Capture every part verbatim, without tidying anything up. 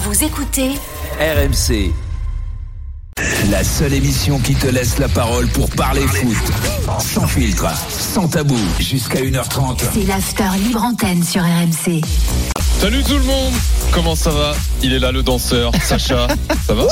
Vous écoutez R M C. La seule émission qui te laisse la parole pour parler foot. Sans filtre, sans tabou, jusqu'à une heure trente. C'est l'after libre antenne sur R M C. Salut tout le monde, comment ça va? Il est là le danseur, Sacha, ça va?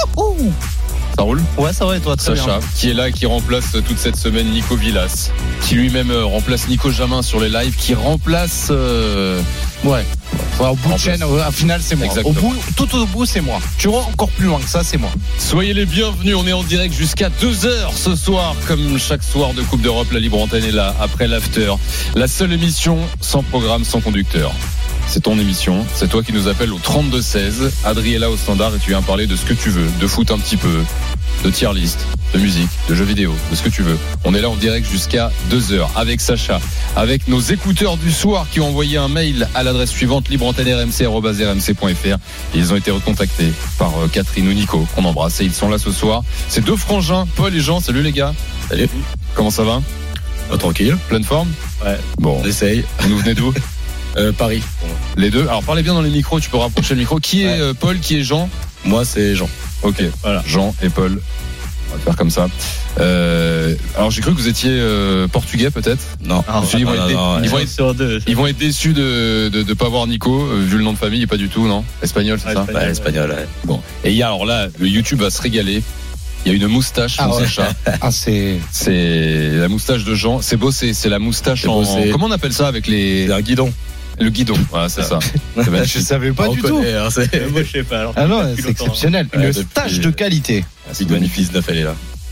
Ça roule? Ouais, ça va et toi, très Sacha, bien. qui est là, qui remplace toute cette semaine Nico Villas, qui lui-même euh, remplace Nico Jamin sur les lives, qui remplace... Euh... Ouais. Ouais, au bout de En chaîne, au final, c'est moi. Exactement. Au bout, tout au bout, c'est moi. Tu vois, encore plus loin que ça, c'est moi. Soyez les bienvenus, on est en direct jusqu'à deux heures ce soir, comme chaque soir de Coupe d'Europe, la Libre Antenne est là, après l'after. La seule émission sans programme, sans conducteur. C'est ton émission, c'est toi qui nous appelles au trente-deux seize. Adrien est là au standard et tu viens parler de ce que tu veux, de foot un petit peu, de tier list, de musique, de jeux vidéo, de ce que tu veux. On est là en direct jusqu'à deux heures avec Sacha, avec nos écouteurs du soir qui ont envoyé un mail à l'adresse suivante libre antenne r m c arobase r m c point f r et ils ont été recontactés par Catherine ou Nico qu'on embrasse et ils sont là ce soir. C'est deux frangins, Paul et Jean. Salut les gars. Salut. Comment ça va? Oh, tranquille. Pleine forme? Ouais. Bon. On essaye. Vous nous venez d'où? euh, Paris. Les deux. Alors parlez bien dans les micros, tu peux rapprocher le micro. Qui est ouais. euh, Paul, qui est Jean? Moi c'est Jean. Ok, voilà. Jean et Paul. On va faire comme ça. Euh, alors j'ai cru que vous étiez euh, portugais peut-être. Non. Je me suis dit, ils vont être dé- ils vont être- sur deux. ils vont être déçus de de, de pas voir Nico euh, vu le nom de famille et pas du tout, non? Espagnol, c'est Ouais, ça? espagnol. Ouais, espagnol. Ouais. Bon. Et il y a alors là, le YouTube va se régaler. Il y a une moustache, Ah mon ouais. Sacha. Ah, c'est. C'est la moustache de Jean. C'est beau, c'est c'est la moustache C'est en. bossé. Comment on appelle ça avec les C'est un guidon. le guidon? Voilà, c'est ça. C'est magnifique. Je savais pas On du tout. connaît, hein, c'est... Moi je sais pas alors. Ah non, Depuis c'est longtemps, exceptionnel. Ouais, Une depuis- tâche de qualité. C'est magnifique de elle est là.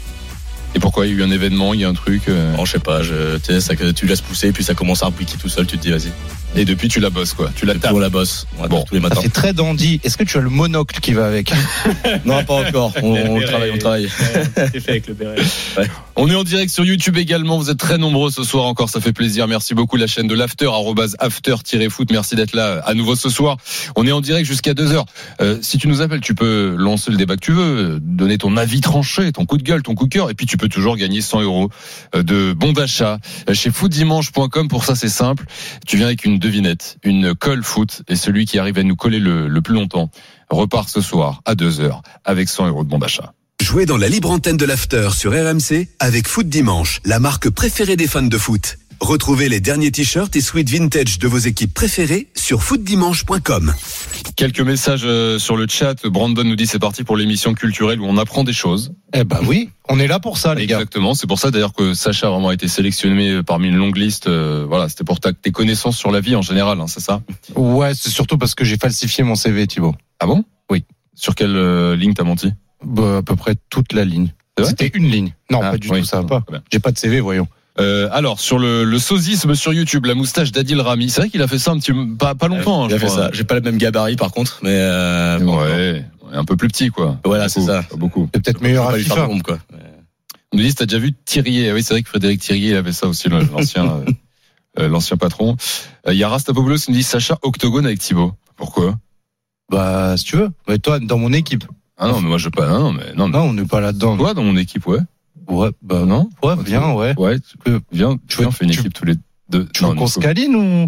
Et pourquoi il y a eu un événement, il y a un truc euh, Non, je sais pas, je, tu sais, ça, que tu laisses pousser, puis ça commence à repiquer tout seul, tu te dis vas-y. et depuis tu la bosses quoi. Tu la C'est tapes. pour la bosse. On va Bon. bon. tous les Ça matins. fait très dandy. Est-ce que tu as le monocle qui va avec? Non, pas encore. On, on béret. travaille, on travaille. Ouais, c'est fait avec le béret. On est en direct sur YouTube également. Vous êtes très nombreux ce soir encore. Ça fait plaisir. Merci beaucoup. La chaîne de l'After, arrobase after-foot. Merci d'être là à nouveau ce soir. On est en direct jusqu'à deux heures. Euh, si tu nous appelles, tu peux lancer le débat que tu veux, donner ton avis tranché, ton coup de gueule, ton coup de cœur. Et puis tu peux toujours gagner cent euros de bons d'achat chez foot dimanche point com. Pour ça, c'est simple. Tu viens avec une devinette, une colle foot. Et celui qui arrive à nous coller le, le plus longtemps repart ce soir à deux heures avec cent euros de bons d'achat. Jouez dans la libre antenne de l'After sur R M C avec Foot Dimanche, la marque préférée des fans de foot. Retrouvez les derniers t-shirts et sweats vintage de vos équipes préférées sur foot dimanche point com. Quelques messages euh, sur le chat. Brandon nous dit c'est parti pour l'émission culturelle où on apprend des choses. Eh ben oui, on est là pour ça, les gars. Exactement. C'est pour ça d'ailleurs que Sacha a vraiment été sélectionné parmi une longue liste. Euh, voilà, c'était pour ta, tes connaissances sur la vie en général, hein, c'est ça? Ouais, c'est surtout parce que j'ai falsifié mon C V, Thibaut. Ah bon? Oui. Sur quelle euh, ligne t'as menti? Bah, à peu près toute la ligne. C'est vrai? C'était une ligne. Non, Ah, pas du oui. tout, ça va pas. Très bien. J'ai pas de C V, voyons. Euh, alors sur le, le sosisme sur YouTube, la moustache d'Adil Rami. C'est vrai qu'il a fait ça un petit pas, pas longtemps. hein, J'ai je fait crois. ça. J'ai pas le même gabarit par contre, mais euh, bon, Ouais, un peu plus petit quoi. Voilà, Pas c'est beaucoup, ça. Pas beaucoup. C'est peut-être je vais meilleur pas à lui faire FIFA. de bombe, quoi. On nous dit, t'as déjà vu Thierry? Oui, c'est vrai que Frédéric Thierry, il avait ça aussi, l'ancien, euh, euh, l'ancien patron. Il euh, y a Rastapopoulos qui nous dit Sacha octogone avec Thibaut. Pourquoi? Bah, si tu veux. Mais toi, dans mon équipe. Ah non, mais moi je veux pas. Non, mais non, mais Non, on n'est pas là-dedans. toi dans mon équipe, ouais. Ouais, bah Non. Ouais, viens, ouais. Ouais. Tu peux, viens, tu Tu veux- viens, on fait une tu- équipe tous les deux. Tu veux qu'on Nico, se câline ou?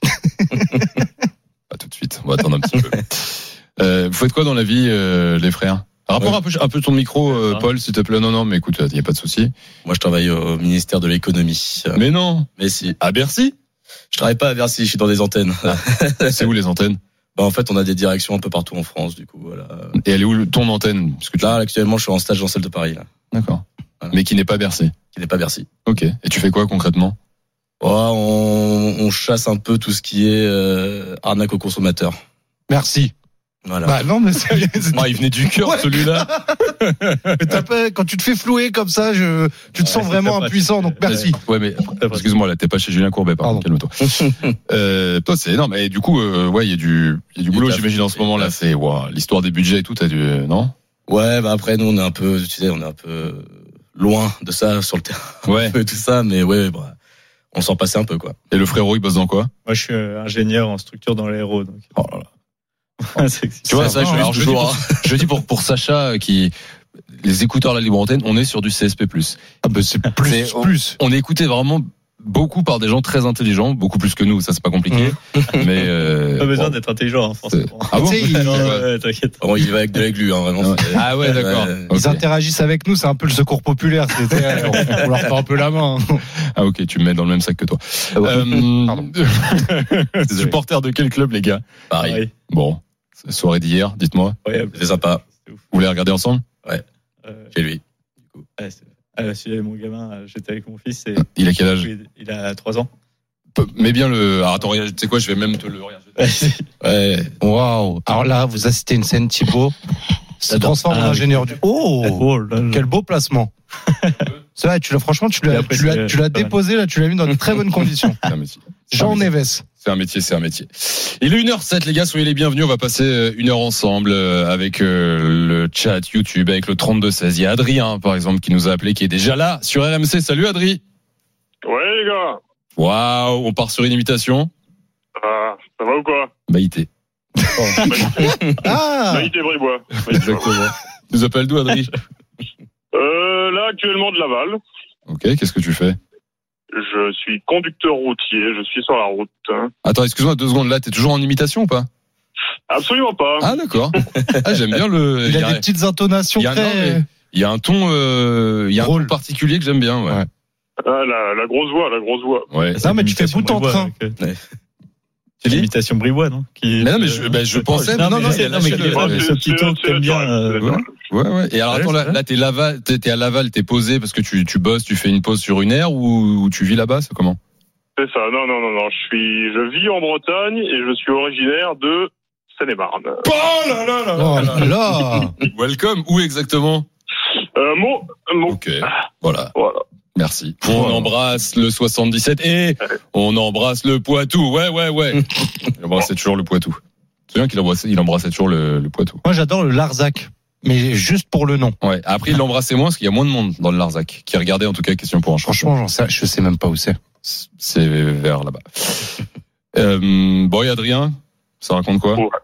pas tout de suite. On va attendre un petit peu. Euh, vous faites quoi dans la vie, euh, les frères? Rapport Ouais. un peu, un peu ton micro, euh, Paul, s'il te plaît. Non, non, mais écoute, il y a pas de souci. Moi, je travaille au ministère de l'économie. Euh, Mais non. Mais si. À Bercy? Je travaille pas à Bercy, je suis dans des antennes. C'est où les antennes? Bah, en fait, on a des directions un peu partout en France, du coup, voilà. Et elle est où le- ton antenne? Parce que tu... Là, actuellement, je suis en stage dans celle de Paris, là. D'accord. Voilà. Mais qui n'est pas Bercy. Qui n'est pas Bercy. Ok. Et tu fais quoi concrètement? Oh, on, on chasse un peu tout ce qui est euh, arnaque aux consommateurs. Merci. Voilà. Bah, non, mais sérieux. Ah, il venait du cœur, Ouais. celui-là. Mais t'as pas- quand tu te fais flouer comme ça, je, tu te Ouais, sens c'est vraiment très impuissant, donc merci. Ouais, mais excuse-moi, là, t'es pas chez Julien Courbet, pardon. Pardon. Calme-toi. euh, toi, c'est énorme. Et du coup, euh, ouais, il y a du, il y a du boulot, taf. j'imagine, en ce moment-là. C'est, wow, l'histoire des budgets et tout, t'as dû, non? Ouais, bah après, nous, on est un peu, tu sais, on est un peu loin de ça sur le terrain. Ouais. Et tout ça, mais ouais, bah, on s'en passait un peu, quoi. Et le frérot, il bosse dans quoi? Moi je suis euh, ingénieur en structure dans l'aéro. Donc... Oh là là. C'est- Tu vois, Ça ça, va, je, alors, je, dis pour, je dis pour, pour Sacha, euh, qui, les écouteurs de la libre antenne, on est sur du C S P plus. Ah, bah, c'est plus, C'est- plus. On est écouté vraiment beaucoup par des gens très intelligents, beaucoup plus que nous, ça c'est pas compliqué. Mais euh, Pas besoin bon. d'être intelligent, hein, forcément. Ah bon? Tu sais, ils- Non, ouais, t'inquiète. Bon, il va avec de l'aigu, hein, vraiment. c'est- Ah ouais, d'accord. Ouais. Ok. Ils interagissent avec nous, c'est un peu le secours populaire. C'était, on, on leur tend un peu la main. Ah ok, tu me mets dans le même sac que toi. Euh, supporter de quel club, les gars? Pareil. Pareil. Bon, soirée d'hier, dites-moi. Ouais, C'est sympa. Vous voulez regarder ensemble? euh, Chez lui. ouais, c'est- ah, si j'avais mon gamin, euh, j'étais avec mon fils et Il a quel âge? il il a trois ans. Peu- Mets bien le. Alors attends, regarde, tu sais quoi, je vais même te le regarder. Ouais. Waouh. Alors là, vous assistez une scène, Thibaut. Se J'adore. transforme en Ah, ingénieur du. Oh, Oh là là. quel beau placement. C'est vrai, tu l'as, franchement, tu Et l'as, après, tu l'as, c'est- tu l'as c'est pas mal. déposé là, tu l'as mis dans de très bonnes conditions. C'est un métier. C'est un Jean métier. Neves. C'est un métier, c'est un métier. Il est une heure sept, les gars, soyez les bienvenus. On va passer euh, une heure ensemble euh, avec euh, le chat YouTube, avec le trente-deux seize. Il y a Adrien, par exemple, qui nous a appelé, qui est déjà là sur R M C. Salut Adrien. Ouais, les gars. Waouh, on part sur une imitation. Ah, ça va ou quoi? Baïté. Ah! Maïté Bribois. Exactement. Tu nous appelles d'où, Adrien? Euh, là, actuellement de Laval. Ok, qu'est-ce que tu fais? Je suis conducteur routier. Je suis sur la route. hein. Attends, excuse-moi deux secondes. Là, t'es toujours en imitation ou pas? Absolument pas. Ah, d'accord. Ah, j'aime bien le. Il y a des petites intonations il y a- non, très. mais- Il y a un ton, euh, il y a un Drôle. ton particulier que j'aime bien, ouais. Ouais. Ah, la, la grosse voix, la grosse voix. Ouais. C'est Non, mais tu fais l'imitation bout en Bribois, train. donc, euh, Ouais. C'est l'imitation Bribois, non? Qui... Mais non, mais je, bah, je pensais, Non, non, non, mais il y a non, mais lâché qu'il est le- drôle, le- ce petit ton que t'aimes bien, euh, ouais. Ouais, ouais. Et alors, Ouais, attends, c'est là, vrai. là, t'es Laval, t'es, t'es à Laval, t'es posé parce que tu, tu bosses, tu fais une pause sur une aire ou, ou tu vis là-bas, c'est comment? C'est ça. Non, non, non, non. Je suis, je vis en Bretagne et je suis originaire de Seine-et-Marne. Oh là là là Oh là là! Welcome, où exactement? Euh, mot, mot. Ok, voilà. Voilà. Merci. On embrasse le soixante-dix-sept et on embrasse le Poitou. Ouais, ouais, ouais. Il embrassait toujours le Poitou. Tu te souviens qu'il embrassait, il embrassait toujours le, le Poitou. Moi, j'adore le Larzac. Mais juste pour le nom. Ouais. Après, il l'embrassait moins parce qu'il y a moins de monde dans le Larzac qui regardait en tout cas Question pour un champion. Franchement, j'en sais, je sais même pas où c'est. C'est vers là-bas. Euh, bon, et Adrien, ça raconte quoi? Ouais.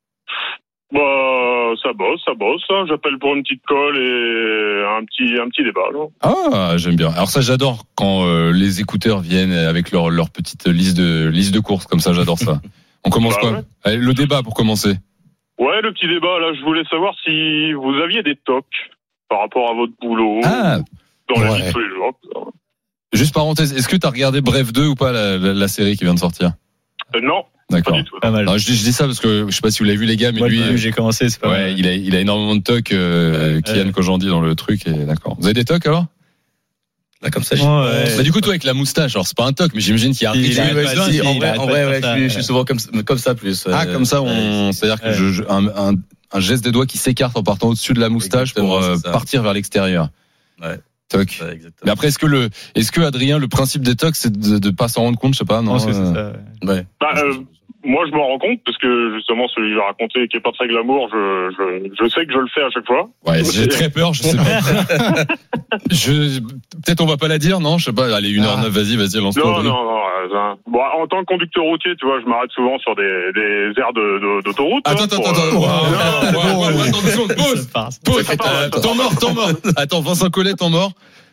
Bah, ça bosse, ça bosse. hein. J'appelle pour une petite colle et un petit, un petit débat. Là. Ah, j'aime bien. Alors ça, j'adore quand euh, les écouteurs viennent avec leur, leur petite liste de liste de courses comme ça. J'adore ça. On commence Bah quoi? ouais. Allez, le débat pour commencer. Ouais, le petit débat, là, je voulais savoir si vous aviez des tocs par rapport à votre boulot, Ah, dans la ouais. vie de tous les jours. juste parenthèse, est-ce que t'as regardé Bref deux ou pas la, la, la série qui vient de sortir? Euh, non, pas D'accord. du tout. Pas mal. Alors, je, dis, je dis ça parce que je sais pas si vous l'avez vu les gars, mais Moi, lui, depuis que j'ai commencé, c'est pas ouais, mal. il a il a énormément de tocs. Euh, Ouais, Kian ouais. Kojandi dans le truc et d'accord. Vous avez des tocs alors? Là, comme ça, je- Ouais. Bah du coup toi avec la moustache, alors c'est pas un toc, mais j'imagine qu'il y a un Il truc- a Oui, ouais, pas si, dit, en il vrai, arrête en pas vrai, de ouais, faire je suis, ça. je suis souvent comme, comme ça plus. Ah, euh, comme ça, on, ouais. c'est-à-dire que Ouais. je, je- un, un, un geste des doigts qui s'écarte en partant au-dessus de la moustache Exactement, pour euh, c'est ça. partir vers l'extérieur. Ouais. Toc. Ouais, exactement. Mais après, est-ce que le, est-ce que Adrien, le principe des tocs, c'est de, de pas s'en rendre compte, je sais pas, non? Non, c'est euh, ça. ouais. Ouais. Bah, euh, moi, je m'en rends compte parce que justement, celui que j'ai raconté, qui est pas très glamour, je, je, je sais que je le fais à chaque fois. Ouais, j'ai très peur, je sais pas. je, peut-être on va pas la dire, non? Je sais pas. Allez, une heure neuf, vas-y, vas-y, lance-toi. Non, Adrien. non, non. euh, ça- Bon, en tant que conducteur routier, tu vois, je m'arrête souvent sur des, des aires de, de, d'autoroute. Attends, hein, attends, pour, attends, euh, attends. non, Ouais, ouais, ouais, ouais, attends deux secondes, pause. Ça part, ça. Pause, Ça part, attends, ça temps mort, temps mort. Attends, Vincent Collet, temps mort.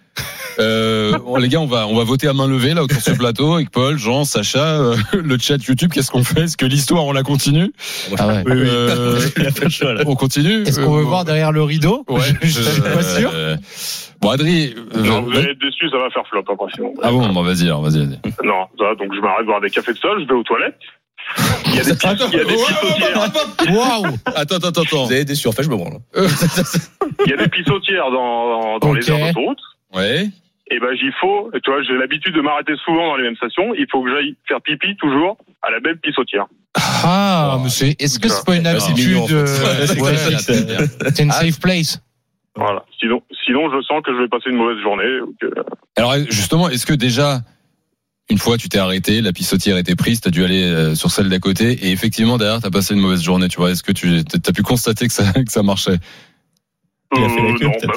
Euh, bon, les gars, on va on va voter à main levée là autour de ce plateau avec Paul, Jean, Sacha, euh, le chat YouTube. Qu'est-ce qu'on fait? Est-ce que l'histoire on la continue? Ah ouais. Oui, oui. Euh, Il y a pas de choix, là. on continue. Est-ce qu'on Euh, veut bon, voir derrière le rideau? Ouais, Je suis pas sûr. euh, Bon, Adrien. euh, non, vous va- allez être déçus, ça va faire flop après sinon. ah bon, bon, vas-y, alors, vas-y, vas-y. Non, ça, donc je m'arrête boire des cafés de sol, je vais aux toilettes. Il y a des, petits- Attends, il y a des ouais, ouais, pissotières. Waouh! attends, attends, attends. Vous avez des surfaits, je me branle. Il y a des pissotières dans, dans, dans Ok. les aires d'autoroute. Ouais. Et ben, j'y faut, tu vois, j'ai l'habitude de m'arrêter souvent dans les mêmes stations. Il faut que j'aille faire pipi toujours à la même pissotière. Ah, monsieur, est-ce que c'est pas une Ah, c'est habitude? mignon, en fait. euh, c'est ouais, classique, ça. c'est une safe place. Voilà. Sinon, sinon, je sens que je vais passer une mauvaise journée. ou que- Alors justement, est-ce que déjà une fois tu t'es arrêté, la pissotière était prise, t'as dû aller euh, sur celle d'à côté et effectivement derrière t'as passé une mauvaise journée, tu vois? Est-ce que tu as pu constater que ça que ça marchait? Il a fait la Euh, queue, non, peut-être. même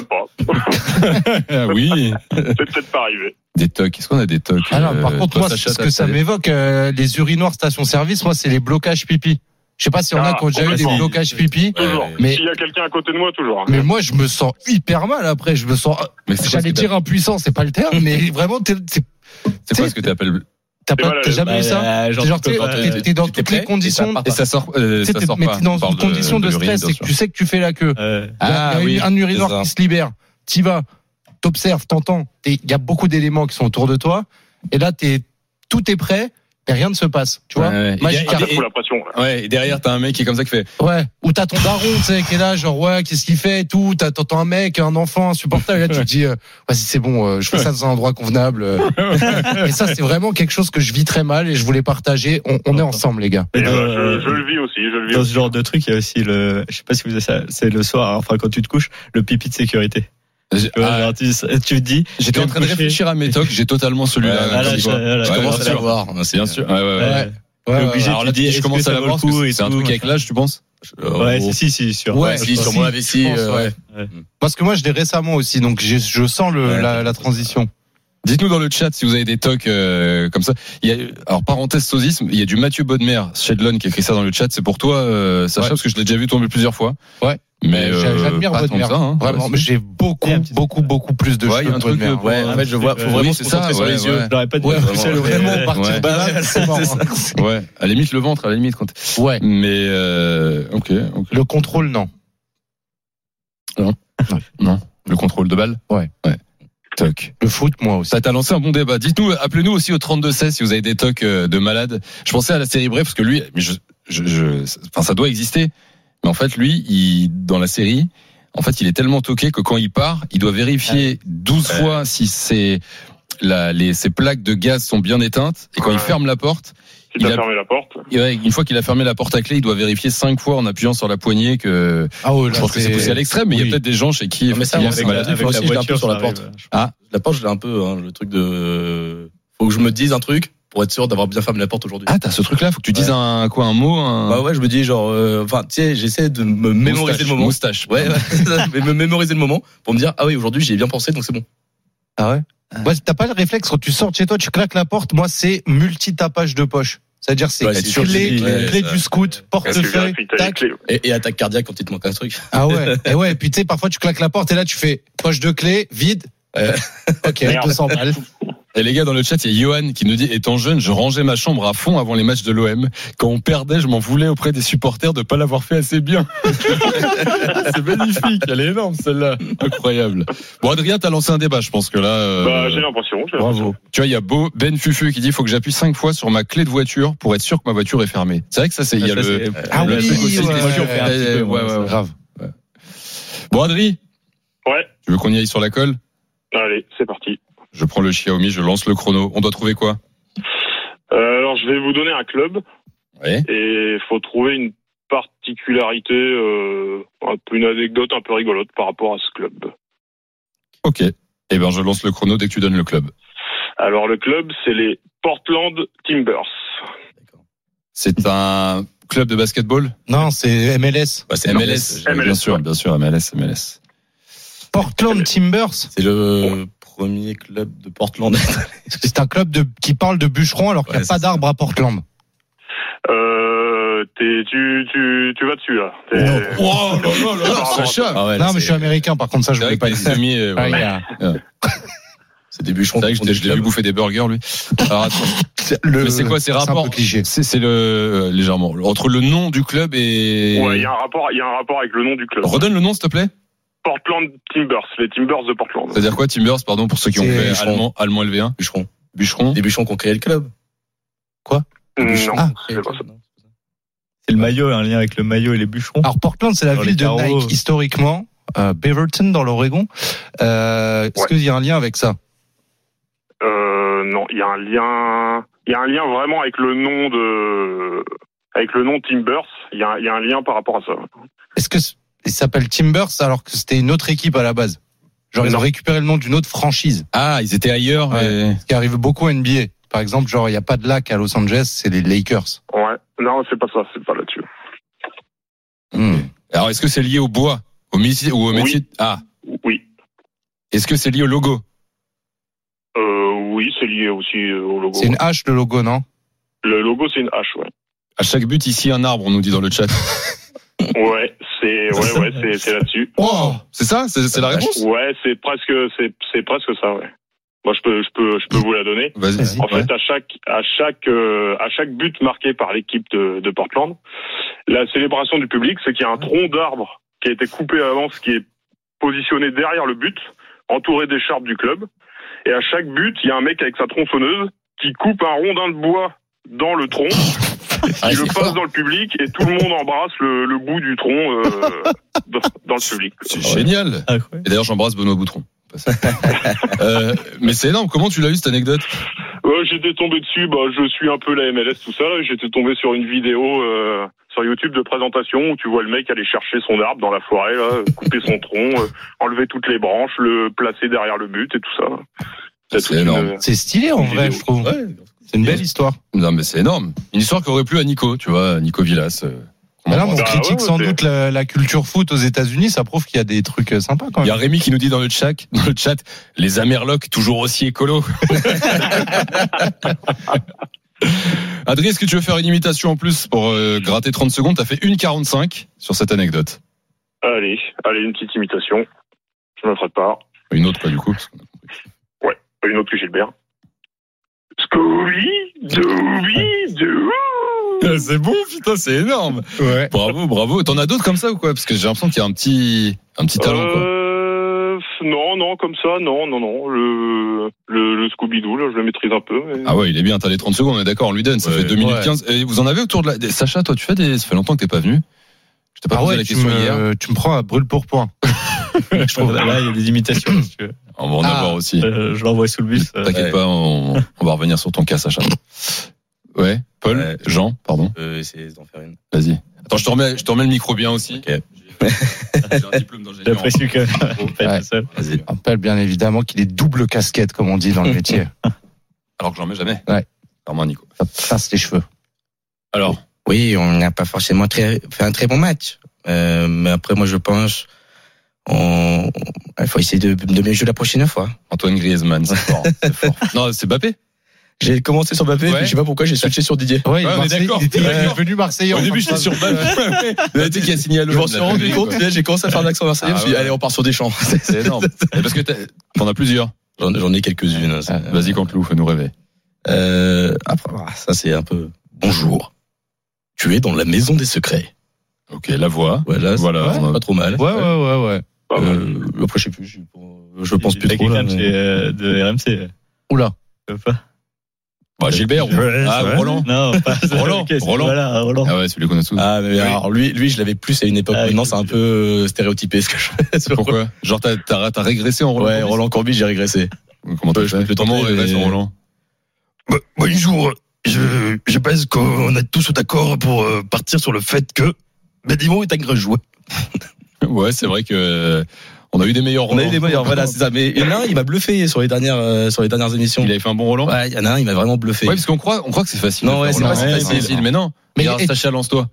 pas. Ah oui. C'est peut-être pas arrivé. Des tocs. Est-ce qu'on a des tocs? Ah non, par euh, contre, toi, moi, Sacha, ce t'as- que ça t'as- m'évoque, euh, les urinoirs station-service, moi, c'est les blocages pipi. Je sais pas s'il y en a Ah, qui ont déjà eu des complètement. blocages pipi. Toujours. mais- S'il y a quelqu'un à côté de moi, toujours. Mais moi, je me sens hyper mal après. Je me sens, Mais c'est quoi j'allais ce que dire impuissant, c'est pas le terme, mais vraiment, t'es- c'est- C'est quoi ce que tu appelles T'as Et pas, voilà, t'as jamais bah, eu ça? euh, genre, C'est genre, tu peux t'es, pas, t'es, euh, t'es dans t'es toutes prêt, les conditions. et ça part Et ça sort, euh, Tu sais, ça t'es- sort mais pas. t'es dans On parle une condition de, l'urine, stress, bien c'est que sûr. tu sais que tu fais la queue. Euh, Il y a, Ah il y a oui, un urinoir c'est ça. qui se libère. T'y vas, t'observes, t'entends. T'es- Il y a beaucoup d'éléments qui sont autour de toi. Et là, t'es, tout est prêt, et rien ne se passe. Tu vois? Ouais, ouais. Magique. Et- Ça et- fout la pression. ouais. Ouais, et derrière, t'as un mec qui est comme ça qui fait. Ouais. Ou t'as ton daron, tu sais, qui est là, genre, ouais, qu'est-ce qu'il fait et tout. T'as- T'entends un mec, un enfant insupportable. Et là, tu te dis, euh, vas-y, c'est bon, euh, je fais ça dans un endroit convenable. euh. Et ça, c'est vraiment quelque chose que je vis très mal et je voulais partager. On, on est ensemble, les gars. mais Et, dans, euh, je, je le vis aussi, je le vis dans aussi. ce genre de truc, il y a aussi le, je sais pas si vous avez ça, c'est le soir, enfin quand tu te couches, le pipi de sécurité. J'ai- Tu vois, ah, genre, tu, tu te dis, J'étais je en vais train de me coucher. réfléchir à mes tocs, j'ai totalement celui-là. Ouais, voilà, comme je- toi. voilà, je Ouais, commence bien à sûr. l'avoir. Bien sûr. Ouais, ouais, ouais. Ouais. T'es Ouais, obligé, Alors tu là, dis, je est-ce commence que à ça vaut l'avoir. le coup C'est et c'est un tout, truc avec machin. l'âge, tu penses Ouais, si, si, si, sûr. Ouais, Ouais, si, je sur pense, mon vessie, je pense, euh, ouais. Ouais. Parce que moi, je l'ai récemment aussi, donc j'ai- je sens le, Ouais. la, la transition. Dites-nous dans le chat si vous avez des tocs euh, comme ça. Il y a, alors parenthèse sosisme, il y a du Mathieu Bodmer, Shedlon qui écrit ça dans le chat. C'est pour toi, euh, Sacha, Ouais. parce que je l'ai déjà vu tomber plusieurs fois. Ouais. Mais J'a- euh, j'admire pas votre tant que mère, ça, hein. vraiment. Ouais, Mais j'ai beaucoup, Il y a un petit- beaucoup, beaucoup plus de Ouais, il y a cheveux un que truc, votre mère. Ouais, en fait, je vois, faut Oui, vraiment c'est se ça, concentrer sur ouais, les ouais. yeux. J'aurais pas dit. Ouais, Vraiment, c'est ouais. vraiment partir Ouais. de là, c'est mort. hein. Ouais, à la limite le ventre, à la limite. Quand... Ouais. Mais euh, ok, ok. Le contrôle, non. Non, le contrôle de balle. Ouais. Ouais. Toc. Le foot, moi aussi. Ça t'a lancé un bon débat. Dites-nous, appelez-nous aussi au trente-deux seize si vous avez des tocs euh, de malade. Je pensais à la série Bref parce que lui, mais je, je, je, enfin ça doit exister. Mais en fait, lui, il, dans la série, en fait, il est tellement toqué que quand il part, il doit vérifier douze Ouais. fois si c'est la, les, ses plaques de gaz sont bien éteintes. Et quand Ouais. il ferme la porte, Si il t'as a- fermé la porte. et ouais, une fois qu'il a fermé la porte à clé, il doit vérifier cinq fois en appuyant sur la poignée que. Ah ouais, Je pense que c'est poussé à l'extrême, mais il y oui. a peut-être des gens chez qui Non, mais ça, effectivement, avec c'est la- maladif. avec aussi, je l'ai un peu sur la ça porte. arrive, je Ah, La porte, je l'ai un peu, hein, le truc de. Faut que je me dise un truc pour être sûr d'avoir bien fermé la porte aujourd'hui. ah, t'as ce truc-là, faut que tu dises Ouais. un quoi, un mot, un. Bah ouais, je me dis genre, euh, enfin, tu sais, j'essaie de me mémoriser le moment. Moustache. Ouais, ouais, mais me mémoriser le moment pour me dire, ah oui, aujourd'hui, j'y ai bien pensé, donc c'est bon. Ah ouais? Ouais, t'as pas le réflexe quand tu sors de chez toi, tu claques la porte. Moi, c'est multi-tapage de poche. C'est-à-dire, c'est Ouais, c'est sûr, clé, c'est- ouais, clé ça- du scout, Tu portefeuille, vérifies que t'as les tac. clés. Et, et attaque cardiaque quand il te manque un truc. Ah ouais, et ouais, et puis tu sais, parfois tu claques la porte et là tu fais poche de clé, vide. Ouais. Ok, Merde. deux cents balles. Et les gars, dans le chat, il y a Johan qui nous dit, étant jeune, je rangeais ma chambre à fond avant les matchs de l'O M. Quand on perdait, je m'en voulais auprès des supporters de pas l'avoir fait assez bien. C'est magnifique, elle est énorme celle-là. Incroyable. Bon, Adrien, t'as lancé un débat, je pense que là. euh, Bah, j'ai l'impression. j'ai Bravo. Tu vois, il y a Beau, Ben Fufu qui dit, faut que j'appuie cinq fois sur ma clé de voiture pour être sûr que ma voiture est fermée. C'est vrai que ça, c'est, il y a Ça, le, c'est- Ah le oui, truc aussi, ouais, les ouais, voitures, ouais, fait un petit peu, ouais, ouais, ouais, ouais. Grave. Bon, Adri, Ouais. tu veux qu'on y aille sur la colle? Allez, c'est parti. Je prends le Xiaomi, je lance le chrono. On doit trouver quoi? Euh, alors, je vais vous donner un club Ouais. et il faut trouver une particularité, euh, un peu une anecdote un peu rigolote par rapport à ce club. Ok. Eh ben, je lance le chrono dès que tu donnes le club. Alors, le club, c'est les Portland Timbers. C'est un club de basketball? Non, c'est M L S. Bah, c'est M L S. M L S, Bien sûr, ouais. bien sûr, M L S, M L S. Portland Timbers. C'est le premier club de Portland. C'est un club de, qui parle de bûcherons alors qu'il n'y Ouais, a pas c'est d'arbre à Portland. Euh, t'es, tu, tu, tu vas dessus, là. T'es- Oh là là là là, Sacha! Ah ouais, là, Non, mais c'est- je suis américain, par contre, ça, je C'est voulais vrai pas que le les demi, euh, Ah, ouais. il y a- c'est des bûcherons. C'est vrai que qui font je des l'ai- je l'ai vu clubs. bouffer des burgers, lui. Alors, attends. le- Mais c'est quoi ces un rapports? peu cliché. C'est, c'est le, euh, légèrement, entre le nom du club et. Ouais, il y a un rapport, il y a un rapport avec le nom du club. Redonne le nom, s'il te plaît. Portland Timbers, les Timbers de Portland. C'est-à-dire quoi, Timbers, pardon, pour ceux qui ont C'est fait bûcheron. allemand, allemand L V un? Bûcherons. Bûcheron. Des bûcherons qui ont créé le club. Non, Ah, c'est pas ça. C'est le maillot, un lien avec le maillot et les bûcherons. Alors, Portland, c'est la Dans ville les de carreaux. Nike, historiquement. Euh, Beaverton, dans l'Oregon. Euh, est-ce Ouais. qu'il y a un lien avec ça? Euh, non, il y a un lien, il y a un lien vraiment avec le nom de, avec le nom Timbers. Il y a, il y a un lien par rapport à ça. Est-ce que c- il s'appelle Timbers alors que c'était une autre équipe à la base? Genre, ils ont Non. récupéré le nom d'une autre franchise. Ah, ils étaient ailleurs. Ouais. et- Ce qui arrive beaucoup à N B A. Par exemple, genre, il n'y a pas de lac à Los Angeles, c'est les Lakers. Ouais. Non, c'est pas ça, c'est pas là-dessus. Hmm. Alors, est-ce que c'est lié au bois, au métier, ou au Oui. métier? Ah. Oui. Est-ce que c'est lié au logo? Euh, oui, c'est lié aussi euh, au logo. C'est une hache, le logo, non? Le logo, c'est une hache, ouais. À chaque but, ici, un arbre, on nous dit dans le chat. Ouais, c'est, ouais, ouais, c'est, c'est là-dessus. Oh, c'est ça? C'est, c'est la réponse? Ouais, c'est presque, c'est, c'est presque ça, ouais. Moi, je peux, je peux, je peux vous la donner. Vas-y. En fait, à chaque, à chaque, euh, à chaque but marqué par l'équipe de, de Portland, la célébration du public, c'est qu'il y a un tronc d'arbre qui a été coupé à l'avance, qui est positionné derrière le but, entouré d'écharpes du club. Et à chaque but, il y a un mec avec sa tronçonneuse qui coupe un rondin de bois dans le tronc, Ah, il le c'est passe fort. dans le public et tout le monde embrasse le, le bout du tronc euh, dans, dans le public. C'est génial. Incroyable. Et d'ailleurs, j'embrasse Benoît Boutron. euh, mais c'est énorme. Comment tu l'as eu cette anecdote? Ouais, j'étais tombé dessus, bah, je suis un peu la M L S, tout ça. Là. J'étais tombé sur une vidéo euh, sur YouTube de présentation où tu vois le mec aller chercher son arbre dans la forêt, là, couper son tronc, euh, enlever toutes les branches, le placer derrière le but et tout ça. C'est toute énorme. une- C'est stylé en Une vrai, vidéo. je trouve. Ouais. C'est une belle histoire. Non, mais c'est énorme. Une histoire qui aurait plu à Nico, tu vois, Nico Villas. euh, qu'on Là, on embrasse. Bah, critique ouais, sans c'est- doute la, la culture foot aux États-Unis. Ça prouve qu'il y a des trucs euh, sympas quand Il y a même. Rémi qui nous dit dans le chat, dans le chat, les Amerlocs toujours aussi écolo. Adrien, est-ce que tu veux faire une imitation en plus pour euh, gratter trente secondes? T'as fait une quarante-cinq sur cette anecdote. Allez, allez, une petite imitation. Je me ferai pas. Une autre, quoi, du coup. parce qu'on a compris. Une autre que Gilbert. Scooby, Dooby, Doo. C'est bon, putain, c'est énorme. Ouais. Bravo, bravo. T'en as d'autres comme ça ou quoi? Parce que j'ai l'impression qu'il y a un petit, un petit talent, quoi. Euh, non, non, comme ça, non, non, non. Le, le, le Scooby-Doo, là, je le maîtrise un peu. Mais... Ah ouais, il est bien, t'as les trente secondes, on est d'accord, on lui donne, ça Ouais. fait deux minutes quinze. Et vous en avez autour de la... des- Sacha, toi, tu fais des... Ça fait longtemps que t'es pas venu. Je t'ai pas Ah posé ouais, la tu question hier. me, tu me prends à brûle pour point. Je trouve là, il y a des imitations. si tu veux. On va en Ah. avoir aussi. Euh, je l'envoie sous le bus. euh, T'inquiète ouais. pas, on... on va revenir sur ton cas, Sacha. Ouais, Paul, Ouais. Jean, pardon, Je peux essayer d'en faire une. vas-y. Attends, je te remets, je te remets le micro bien aussi. Ok. J'ai un diplôme d'ingénieur. J'apprécie que pas Ouais. être seul. Vas-y. Je rappelle bien évidemment qu'il est double casquette, comme on dit dans le métier. Alors que j'en mets jamais. Ouais. Vraiment, Nico. Ça passe les cheveux. Alors, Oui, on n'a pas forcément très, fait un très bon match. Euh, mais après, moi, je pense, on, il faut essayer de, de mieux jouer la prochaine fois. Antoine Griezmann, c'est fort. C'est fort. Non, c'est Mbappé. J'ai commencé sur Mbappé, Ouais. puis je sais pas pourquoi j'ai switché sur Didier. Ouais, il, Ouais, est on est Marseille- d'accord. il était Ouais. venu Marseillais. Au en début, fin j'étais de sur phrase. Mbappé. Le mec qui a signé à Je l'O M. m'en suis rendu compte, puis là, j'ai commencé à faire l'accent marseillais, Ah je me suis dit, ouais. allez, on part sur Deschamps. C'est énorme. Et parce que t'as- t'en as plusieurs. J'en j'en ai quelques-unes. c'est- Vas-y, Canteloup, fais-nous rêver. Euh, après, ah, ça, c'est un peu. Bonjour. Tu es dans la maison des secrets. Ok, la voix. Voilà, c'est Voilà, pas, on a- pas trop mal. Ouais, ouais, ouais, ouais. Pas mal. Euh, après, je sais plus, je, je pense Il plus y a trop. Là, quelqu'un de mais- chez, euh, de R M C. Oula. Tu veux pas? Bah, Gilbert. ou- Ouais, Ah, c'est vrai. Roland. Non, pas Roland, Ok, c'est- Roland. Voilà, Roland. Ah ouais, celui qu'on a tous. Ah, mais alors, lui, lui, je l'avais plus à une époque. Ah, Maintenant, écoute, c'est un peu euh, stéréotypé ce que je fais. sur- Pourquoi? Genre, t'as, t'as, t'as régressé en Roland? Ouais, Courbis Roland Courbis, j'ai régressé. Comment t'as Ouais, je fait? peux te le Comment on tenter, régresse mais- en Roland? Bonjour, je, je pense qu'on est tous d'accord pour euh, partir sur le fait que Bedimon est un grand joueur. Ouais, c'est vrai que, euh, on a eu des meilleurs On a eu Roland. des meilleurs, voilà, c'est ça. Mais il y en a un, il m'a bluffé sur les dernières, euh, sur les dernières émissions. Il avait fait un bon Roland? Ouais, il y en a un, il m'a vraiment bluffé. Ouais, parce qu'on croit, on croit que c'est facile. Non, de ouais, faire c'est Roland. pas si Ouais, facile. facile, mais non. Mais- Mais Sacha, lance-toi.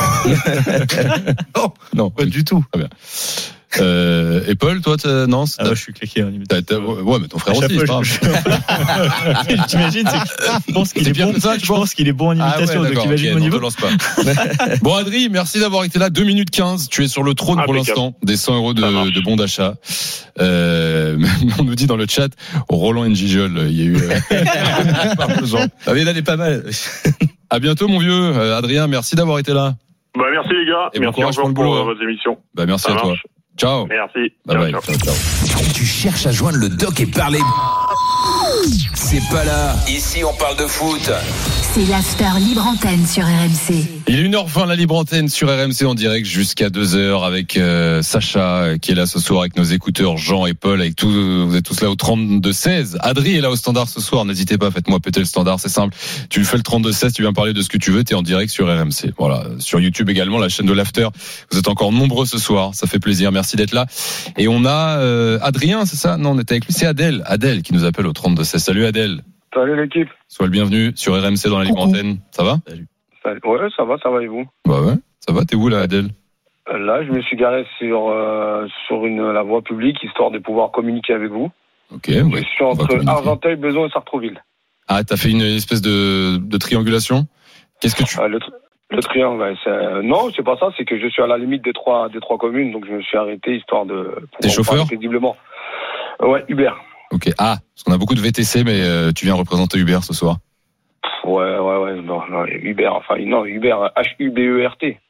Non, Non, pas du tout. Euh, et Paul, toi, t'as- non, c'est- Ah, t'as- ouais, je suis claqué en limite. t'as- t'as- ouais, mais ton frère À aussi, chaque c'est fois, pas je- grave. je- T'imagines, c'est que je pense qu'il C'est est pire bon. que ça, tu Je pense qu'il est bon en Ah ouais, imitation, donc d'accord, t'imagines ok, mon non, niveau. te lance pas. Bon, Adri, merci d'avoir été là. deux minutes quinze. Tu es sur le trône pour Impeccable. l'instant. Des cent euros Ça marche. de, de bons d'achat. Euh, on nous dit dans le chat, Roland Njijol, il y a eu, euh, pas mal de gens. Ah, mais là, elle est pas mal. À bientôt, mon vieux. Euh, Adrien, merci d'avoir été là. Bah, merci les gars. Et bon merci courage encore pour le boulot, pour hein. euh, vos émissions. Bah, merci Ça à toi. marche. Ciao. Merci. Bye Ciao, bye. ciao. Ciao, ciao. Tu cherches à joindre le doc et parler. C'est pas là. Ici, on parle de foot. C'est l'after libre antenne sur R M C. Il est une heure vingt la libre antenne sur R M C en direct jusqu'à deux heures avec euh, Sacha euh, qui est là ce soir avec nos écouteurs Jean et Paul avec tout, vous êtes tous là au trente-deux seize. Adri est là au standard ce soir, n'hésitez pas, faites-moi péter le standard, c'est simple. Tu fais le trente-deux seize, tu viens parler de ce que tu veux, tu es en direct sur R M C. Voilà, sur YouTube également, la chaîne de l'after. Vous êtes encore nombreux ce soir, ça fait plaisir, merci d'être là. Et on a euh, Adrien, c'est ça? Non, on était avec lui, c'est Adèle, Adèle qui nous appelle au trente-deux seize. Salut Adèle. Salut l'équipe. Sois le bienvenu sur R M C dans la libre Coucou. antenne. Ça va? Salut. Ouais, ça va, ça va et vous? Bah ouais, ça va, t'es où là Adèle? Là, je me suis garé sur, euh, sur une, la voie publique, histoire de pouvoir communiquer avec vous. Ok, Je ouais. suis on va entre communiquer. Argenteuil, Besançon et Sartrouville. Ah, t'as fait une espèce de, de triangulation? Qu'est-ce que tu... Euh, le, tri- le triangle, ouais, c'est, euh, non, c'est pas ça, c'est que je suis à la limite des trois, des trois communes, donc je me suis arrêté histoire de pouvoir T'es chauffeur parler paisiblement. Ouais, Uber. Ok. Ah, parce qu'on a beaucoup de V T C, mais euh, tu viens représenter Uber ce soir. Ouais, ouais, ouais. Non, non, Uber, enfin, non, Uber, H U B E R T.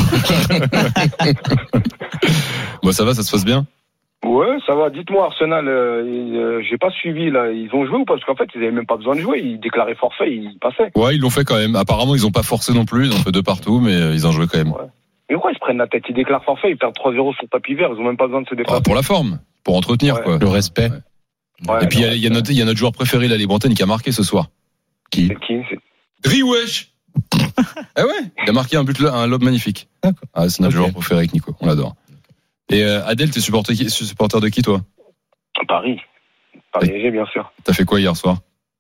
Bon, ça va, ça se passe bien? Ouais, ça va. Dites-moi, Arsenal, euh, euh, j'ai pas suivi, là. Ils ont joué ou pas? Parce qu'en fait, ils avaient même pas besoin de jouer. Ils déclaraient forfait, ils passaient. Ouais, ils l'ont fait quand même. Apparemment, ils ont pas forcé non plus. Ils ont fait deux partout, mais ils ont joué quand même. Ouais. Mais pourquoi ils se prennent la tête? Ils déclarent forfait, ils perdent trois zéro sur le tapis vert. Ils ont même pas besoin de se déplacer. Ah, pour la forme, pour entretenir, ouais. quoi. Le respect. Ouais. Ouais, et puis, il y, y, y, y a notre joueur préféré, la Libretaine, qui a marqué ce soir. Qui? C'est qui? C'est... Riwesh. Ah ouais, il a marqué un but, un lob magnifique. D'accord. Ah, c'est notre okay. joueur préféré avec Nico, on l'adore. Et euh, Adèle, t'es supporter, supporter de qui, toi? Paris. Paris G, bien sûr. T'as fait quoi hier soir?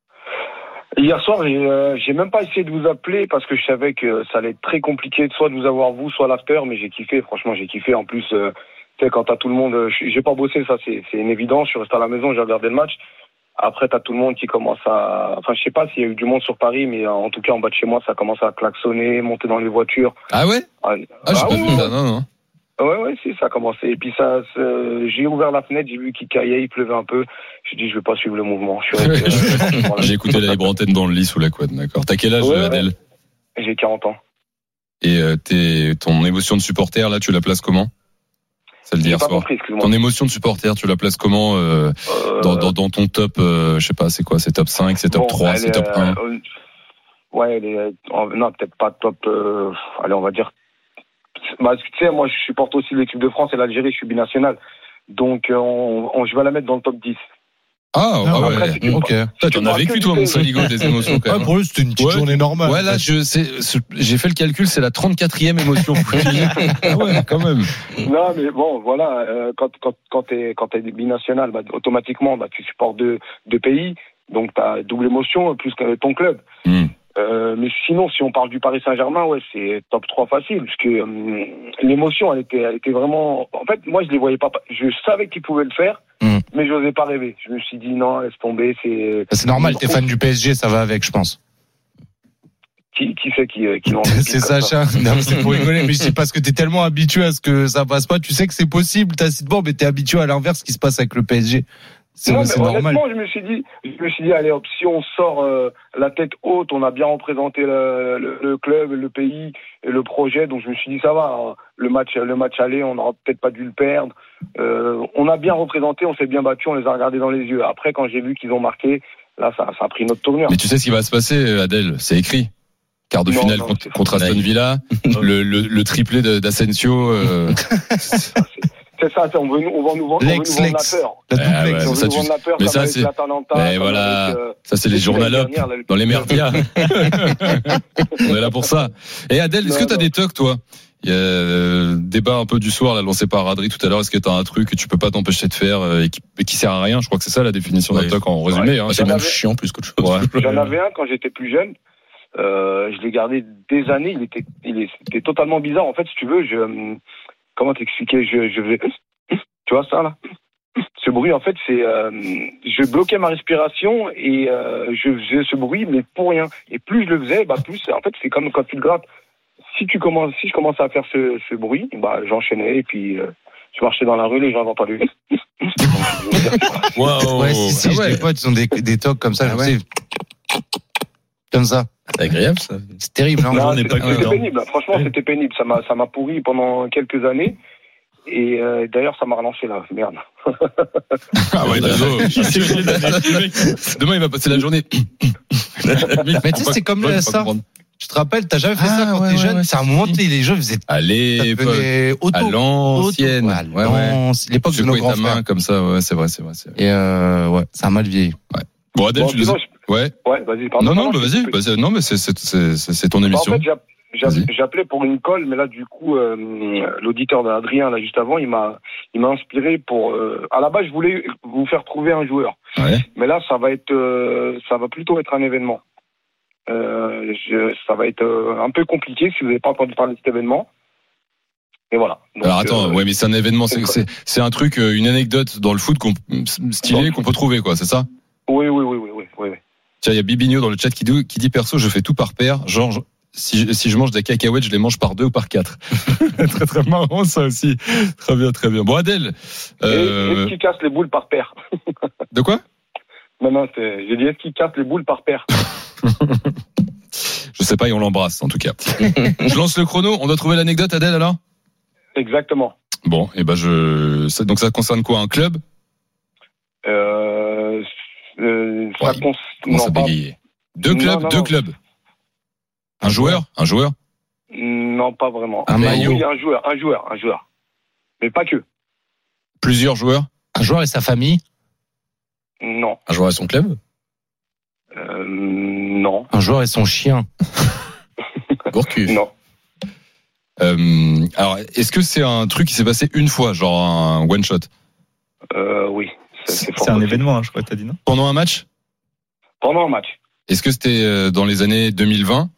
Hier soir, j'ai, euh, j'ai même pas essayé de vous appeler parce que je savais que ça allait être très compliqué, soit de vous avoir vous, soit l'after, mais j'ai kiffé, franchement, j'ai kiffé. En plus, euh, tu sais, quand t'as tout le monde, euh, j'ai pas bossé, ça c'est, c'est une évidence, je suis resté à la maison, j'ai regardé le match. Après, t'as tout le monde qui commence à... Enfin, je sais pas s'il y a eu du monde sur Paris, mais en tout cas, en bas de chez moi, ça commence à klaxonner, monter dans les voitures. Ah ouais? Ah, ah j'ai ah, pas ouais, vu ça, non, non. Ouais, ouais, si, ça a commencé. Et puis ça, j'ai ouvert la fenêtre, j'ai vu qu'il caillait, il pleuvait un peu. J'ai dit, je vais pas suivre le mouvement. Je suis resté, euh, j'ai écouté la libre antenne dans le lit sous la couette, d'accord. T'as quel âge, ouais, Adèle? J'ai quarante ans. Et euh, t'es, ton émotion de supporter, là, tu la places comment? Celle d'hier soir. Compris, ton émotion de supporter, tu la places comment euh, euh... Dans, dans, dans ton top, euh, je sais pas, c'est quoi? C'est top cinq, c'est top bon, trois, c'est top un? Euh, ouais, elle est, non, peut-être pas top, euh, allez, on va dire. Bah, tu sais, moi, je supporte aussi l'équipe de France et l'Algérie, je suis binational. Donc, on, on, je vais la mettre dans le top dix. Ah, ah ouais, après, ouais. Ok. Toi, tu en as vécu, toi, mon Saligo, des émotions, quand même. Ouais, pour eux, c'était une petite ouais. journée normale. Ouais, là, je sais, j'ai fait le calcul, c'est la trente-quatrième émotion. Ah ouais, quand même. Non, mais bon, voilà, euh, quand, quand, quand t'es, quand t'es binational, bah, automatiquement, bah, tu supportes deux, deux pays. Donc, t'as double émotion, plus que ton club. Mm. Euh, mais sinon, si on parle du Paris Saint-Germain, ouais, c'est top trois facile, parce que euh, l'émotion, elle était, elle était vraiment. En fait, moi, je les voyais pas. Je savais qu'ils pouvaient le faire, mmh. mais je n'osais pas rêver. Je me suis dit non, laisse tomber. C'est. C'est normal. T'es fan du P S G, ça va avec, je pense. Qui, qui c'est qui, qui l'en C'est Sacha. Ça. Non, c'est pour rigoler, mais je sais parce que t'es tellement habitué à ce que ça passe pas. Tu sais que c'est possible, tacitement, mais t'es habitué à l'inverse, ce qui se passe avec le P S G. C'est, non, c'est mais normal. Honnêtement, je me suis dit, je me suis dit, allez, hop, si on sort euh, la tête haute, on a bien représenté le, le, le club, le pays, et le projet. Donc je me suis dit, ça va. Hein, le match, le match aller, on n'aura peut-être pas dû le perdre. Euh, on a bien représenté, on s'est bien battu, on les a regardés dans les yeux. Après, quand j'ai vu qu'ils ont marqué, là, ça, ça a pris notre tournure. Mais tu sais ce qui va se passer, Adèle? C'est écrit. Quart de non, finale non, contre, contre Aston Villa, le, le, le triplé de, d'Asensio. Euh... C'est ça, on veut, on va nous vendre, Lex, on veut nous Lex. vendre la peur. La double on veut nous vendre la peur, mais comme ça, avec c'est, l'Atalanta. mais voilà, avec, euh, ça c'est les journalopes dans les merdias. On est là pour ça. Et Adèle, est-ce non, que t'as non. des tocs, toi? Il y a euh, débat un peu du soir, là, lancé par Adri tout à l'heure. Est-ce que t'as un truc que tu peux pas t'empêcher de faire euh, et, qui, et qui sert à rien? Je crois que c'est ça la définition ouais. d'un toc en résumé. Ouais. Hein. C'est même avais... chiant plus qu'autre chose. Ouais. J'en avais un quand j'étais plus jeune. Euh, je l'ai gardé des années. Il était, il était totalement bizarre. En fait, si tu veux, je, comment t'expliquer? Je, je vais, tu vois ça là? Ce bruit, en fait, c'est, euh, je bloquais ma respiration et euh, je faisais ce bruit, mais pour rien. Et plus je le faisais, bah plus, en fait, c'est comme quand tu le grattes. Si tu commences, si je commençais à faire ce, ce bruit, bah j'enchaînais et puis euh, je marchais dans la rue, les gens n'ont pas vu. Wow. Ouais, si, si, ah ouais. J'ai des potes, ils ont des, des tocs comme ça, ah ouais. Comme ça. C'est agréable, ça. C'est terrible, hein. Non, c'était, pas c'était pénible. Franchement, c'était pénible. Ça m'a, ça m'a pourri pendant quelques années. Et euh, d'ailleurs, ça m'a relancé là. Merde. Ah ouais, demain, il va passer la journée. Mais tu sais, c'est comme ouais, ça. Tu te rappelles, t'as jamais fait ah, ça quand ouais, t'es jeune? Ouais, c'est un moment, les jeux faisaient. Allez, auto, à l'ancienne. Auto, ouais, ouais. L'époque de nos grands frères. Main comme ça, ouais, c'est vrai, c'est vrai. C'est vrai. Et euh, ouais, ça a mal vieilli. Ouais. Bon, Adèle, bon, tu nous. Ouais. Ouais, vas-y, pardon. Non, non, bah, vas-y, vas-y. Non, mais c'est, c'est, c'est, c'est ton émission. Bah, en fait, J'appelais, j'appelais pour une colle, mais là, du coup, euh, l'auditeur d'Adrien, là, juste avant, il m'a, il m'a inspiré pour, euh, à la base, je voulais vous faire trouver un joueur. Ouais. Mais là, ça va être, euh, ça va plutôt être un événement. Euh, je, ça va être euh, un peu compliqué si vous n'avez pas entendu parler de cet événement. Et voilà. Donc, alors attends, euh, ouais, mais c'est un événement, c'est, c'est, c'est un truc, une anecdote dans le foot qu'on, stylé qu'on peut trouver, quoi, c'est ça? Oui, oui, oui, oui, oui, oui. Tiens, il y a Bibigno dans le chat qui dit, qui dit perso, je fais tout par paire, genre, si je, si je mange des cacahuètes, je les mange par deux ou par quatre. Très très marrant ça aussi. Très bien, très bien. Bon Adèle. Euh... Est-ce qu'il casse les boules par paire? De quoi? Non non, c'est... j'ai dit est-ce qu'il casse les boules par paire? Je sais pas, et on l'embrasse en tout cas. Je lance le chrono. On doit trouver l'anecdote, Adèle, alors? Exactement. Bon, et ben je. Donc ça concerne quoi? Un club? Euh. euh ça ouais, cons... Comment ça bégayer? Deux clubs, non, non, deux non. clubs. Un joueur, un joueur. Non, pas vraiment. Un maillot. Oui, un joueur, un joueur, un joueur. Mais pas que. Plusieurs joueurs. Un joueur et sa famille. Non. Un joueur et son club. Euh, non. Un joueur et son chien. Gourcuff. Non. Euh, alors, est-ce que c'est un truc qui s'est passé une fois, genre un one shot? Euh, oui. C'est, c'est, c'est un événement, hein, je crois que t'as dit, non? Pendant un match? Pendant un match. Est-ce que c'était dans les années deux mille vingt?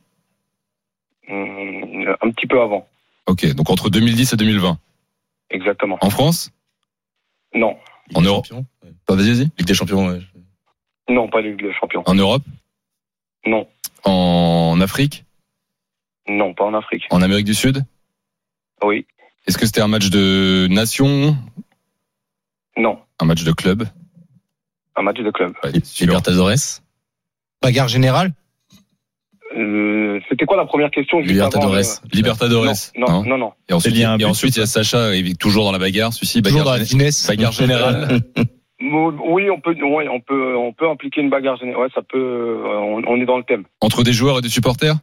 mmh, Un petit peu avant. Ok, donc entre deux mille dix et deux mille vingt. Exactement. En France? Non. Ligue en Europe? Ouais. Bah, vas-y, vas-y. Ligue des champions, ouais. Non, pas Ligue des champions. En Europe? Non. En Afrique? Non, pas en Afrique. En Amérique du Sud? Oui. Est-ce que c'était un match de nation? Non. Un match de club? Un match de club. Ouais, Libertadores? Bagarre générale? euh, C'était quoi la première question? Libertadores. Euh... Libertadores. Non, non, non, non. Et ensuite, et ensuite il y a Sacha, il est toujours dans la bagarre. Celui-ci, bagarre, toujours dans la finesse. Bagarre générale. Oui, on peut, ouais, on peut, on peut impliquer une bagarre générale. Ouais, ça peut. On, on est dans le thème. Entre des joueurs et des supporters?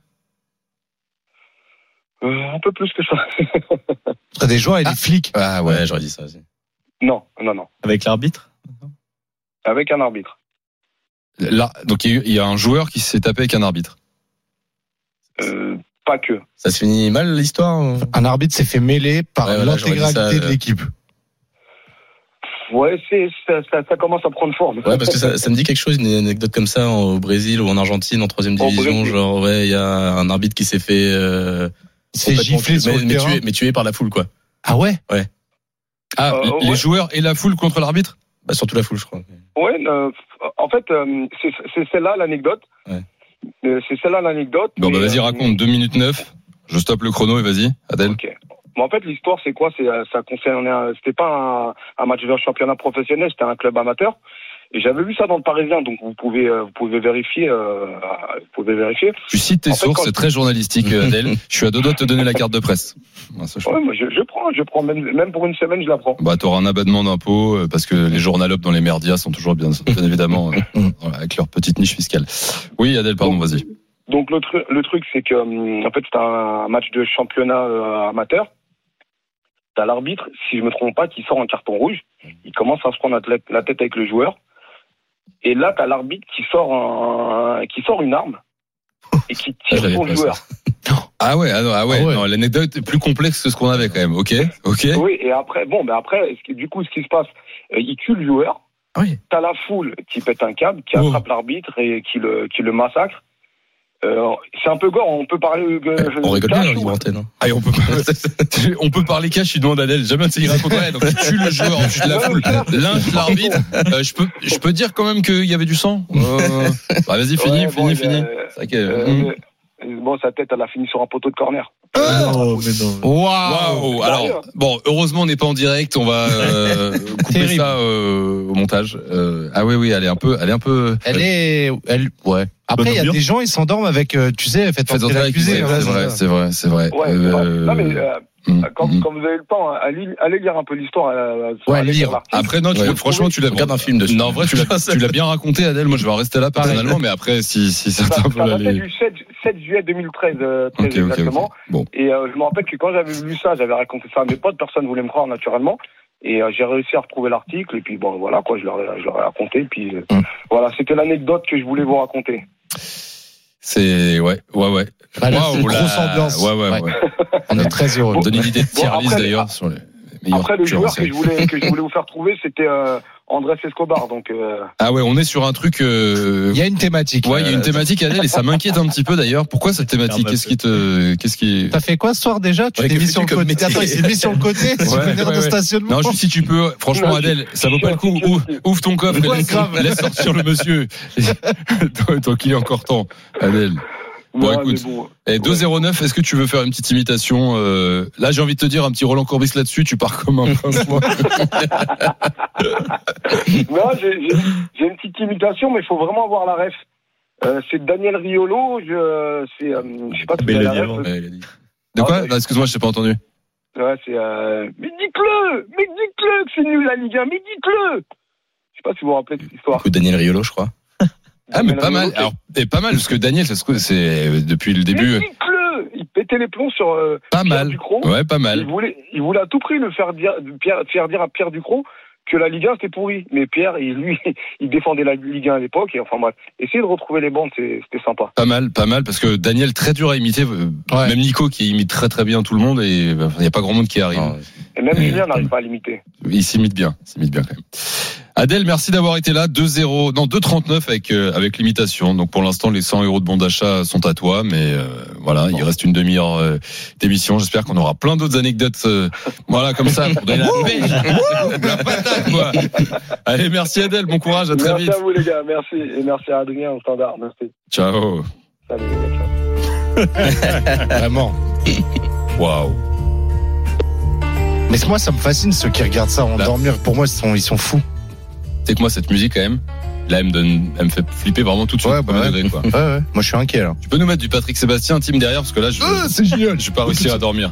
Euh, un peu plus que ça. Entre des joueurs et des ah. flics. Ah ouais, j'aurais dit ça aussi. Non, non, non. Avec l'arbitre? Avec un arbitre. Là, donc il y a un joueur qui s'est tapé avec un arbitre. Euh, pas que. Ça se finit mal l'histoire? Un arbitre s'est fait mêler par ouais, voilà, l'intégralité ça, de l'équipe. Ouais, c'est ça, ça, ça commence à prendre forme. Ouais, parce que ça, ça me dit quelque chose, une anecdote comme ça au Brésil ou en Argentine en troisième division, genre ouais, il y a un arbitre qui s'est fait, euh, s'est giflé sur mais, le mais terrain, tué, mais tué par la foule quoi. Ah ouais. Ouais. Ah, euh, les ouais. joueurs et la foule contre l'arbitre? Bah surtout la foule, je crois. Ouais, euh, en fait, euh, c'est, c'est celle-là l'anecdote. Ouais. Euh, c'est celle-là l'anecdote. Bon, bah vas-y, euh, raconte, deux minutes neuf. Je stoppe le chrono et vas-y, Adèle. Ok. Bon, en fait, l'histoire, c'est quoi? C'est, ça concernait, un, c'était pas un, un match de championnat professionnel, c'était un club amateur. Et j'avais vu ça dans le Parisien, donc vous pouvez, vous pouvez vérifier, euh, vous pouvez vérifier. Tu cites tes en sources, fait, c'est très journalistique, Adèle. Je suis à deux doigts de te donner la carte de presse. Ouais, ouais moi, je, je prends, je prends même, même pour une semaine, je la prends. Bah, t'auras un abattement d'impôt, parce que les journalopes dans les merdias sont toujours bien, bien évidemment, euh, avec leur petite niche fiscale. Oui, Adèle, pardon, donc, vas-y. Donc, le, tru- le truc, c'est que, en fait, c'est un match de championnat euh, amateur. T'as l'arbitre, si je me trompe pas, qui sort un carton rouge. Il commence à se prendre la tête avec le joueur. Et là, t'as l'arbitre qui sort un, qui sort une arme et qui tire sur le joueur. Ah ouais, ah, non, ah ouais, ah ouais. Non, l'anecdote est plus complexe que ce qu'on avait quand même. Ok, ok. Oui, et après, bon, ben après, du coup, ce qui se passe, il tue le joueur. Oui. T'as la foule qui pète un câble, qui attrape oh. l'arbitre et qui le, qui le massacre. Euh, c'est un peu gore, on peut parler. Euh, on rigole bien, libre antenne. Ah, on peut, on peut parler cash, il demande à Adèle. Jamais il raconte rien. Donc tu tues le joueur, tu tues la foule, lynche l'arbitre. Euh, je peux, je peux dire quand même qu'il y avait du sang. Euh... Bah, vas-y, fini, ouais, fini, bon, fini. Euh, c'est vrai que, euh, mmh. Bon, sa tête, elle a fini sur un poteau de corner. Oh, mais non. Waouh. Wow. Alors, bon, heureusement, on n'est pas en direct. On va euh, couper ça euh, au montage. Euh, ah oui, oui, elle est un peu, elle est un peu. Elle est, elle, ouais. Après, il y a des gens, ils s'endorment avec, euh, tu sais, faites entrer l'accusé. C'est vrai, c'est vrai, c'est vrai. Ouais, euh, non, mais euh, mmh, quand, mmh. quand vous avez le temps, allez, allez lire un peu l'histoire. Euh, ouais, lire. Après, non, tu ouais, franchement, tu l'as. Regarde un film dessus. Non, en vrai, tu l'as, tu l'as bien raconté, Adèle. Moi, je vais en rester là personnellement, mais après, si, si certains ça, veulent ça aller. du sept juillet deux mille treize, euh, très okay, exactement. Okay, okay. Bon. Et euh, je me rappelle que quand j'avais lu ça, j'avais raconté ça à mes potes, personne ne voulait me croire naturellement. Et euh, j'ai réussi à retrouver l'article, et puis bon, voilà, quoi, je leur, je leur ai raconté, et puis euh, mmh. voilà, c'était l'anecdote que je voulais vous raconter. C'est, ouais, ouais, ouais. Ah, là, wow, c'est une grosse la... ambiance. Ouais, ouais, ouais. ouais. On est très heureux. On donne une idée de tier list bon, d'ailleurs sur les meilleurs. Après, le joueur que je voulais, que je voulais vous faire trouver, c'était, euh, Andrés Escobar, donc. Euh... Ah ouais, on est sur un truc. Euh... Il y a une thématique. Ouais, il y a une thématique, Adèle, et ça m'inquiète un petit peu d'ailleurs. Pourquoi cette thématique? Qu'est-ce qui te, qu'est-ce qui. T'as fait quoi ce soir déjà? Tu ouais, t'es mis sur le côté. Attends, il s'est mis sur le côté. C'est ouais, une heure ouais, de ouais. stationnement. Non, juste si tu peux. Franchement, Adèle, ça vaut pas le coup. Ouvre, ouvre ton coffre et laisse, laisse sortir le monsieur. Tant qu'il est encore temps, Adèle. Bon, Ouais, écoute, mais bon, et deux zéro neuf, est-ce que tu veux faire une petite imitation euh, Là, j'ai envie de te dire un petit Roland Courbis là-dessus, tu pars comme un prince. moi. Non, j'ai, j'ai, j'ai une petite imitation, mais il faut vraiment avoir la ref. Euh, c'est Daniel Riolo, je, c'est, euh, je sais pas si vous avez la ref. Ouais, il a dit. De quoi Non, excuse-moi, je t'ai pas entendu. Ouais, c'est, euh, mais dites-le, mais dites-le que c'est nul la Ligue un, mais dites-le. Je sais pas si vous vous rappelez de cette histoire. Coup de Daniel Riolo, je crois. Ah, mais pas mal. Alors, et pas mal, parce que Daniel, c'est, ce que- c'est depuis le début. Mais dites-le, il pétait les plombs sur euh, Pas Pierre mal. Ducrot. Ouais, pas Il mal. voulait, il voulait à tout prix le faire dire, Pierre- faire dire à Pierre Ducrot que la Ligue un c'était pourri. Mais Pierre, il, lui, il défendait la Ligue un à l'époque. Et enfin bref, essayez de retrouver les bandes, c'est, c'était sympa. Pas mal, pas mal, parce que Daniel, très dur à imiter. euh, Ouais. Même Nico qui imite très très bien tout le monde, et il n'y a pas grand monde qui arrive. Non, Et même Julien n'arrive pas à l'imiter. Il s'imite bien, il s'imite bien quand même. Adèle, merci d'avoir été là. deux zéro, non, deux trente-neuf avec, euh, avec l'imitation. Donc pour l'instant, les cent euros de bon d'achat sont à toi, mais euh, voilà, il reste une demi-heure euh, d'émission. J'espère qu'on aura plein d'autres anecdotes, euh, voilà, comme ça, pour donner la pêche, la patate, quoi. Allez, merci Adèle, bon courage, à très Merci vite. à vous les gars, merci. Et merci à Adrien au standard, merci. Ciao. Salut les gars, ciao. Vraiment. Waouh. Mais moi, ça me fascine ceux qui regardent ça en Là. dormir. Pour moi, ils sont, ils sont fous. C'est que moi, cette musique, quand même, là, elle me donne, elle me fait flipper vraiment tout de suite. Ouais, bah premier ouais. degré, quoi. Ouais, ouais. Moi, je suis inquiet, là. Tu peux nous mettre du Patrick Sébastien team derrière, parce que là, je, c'est génial. je vais pas réussir à dormir.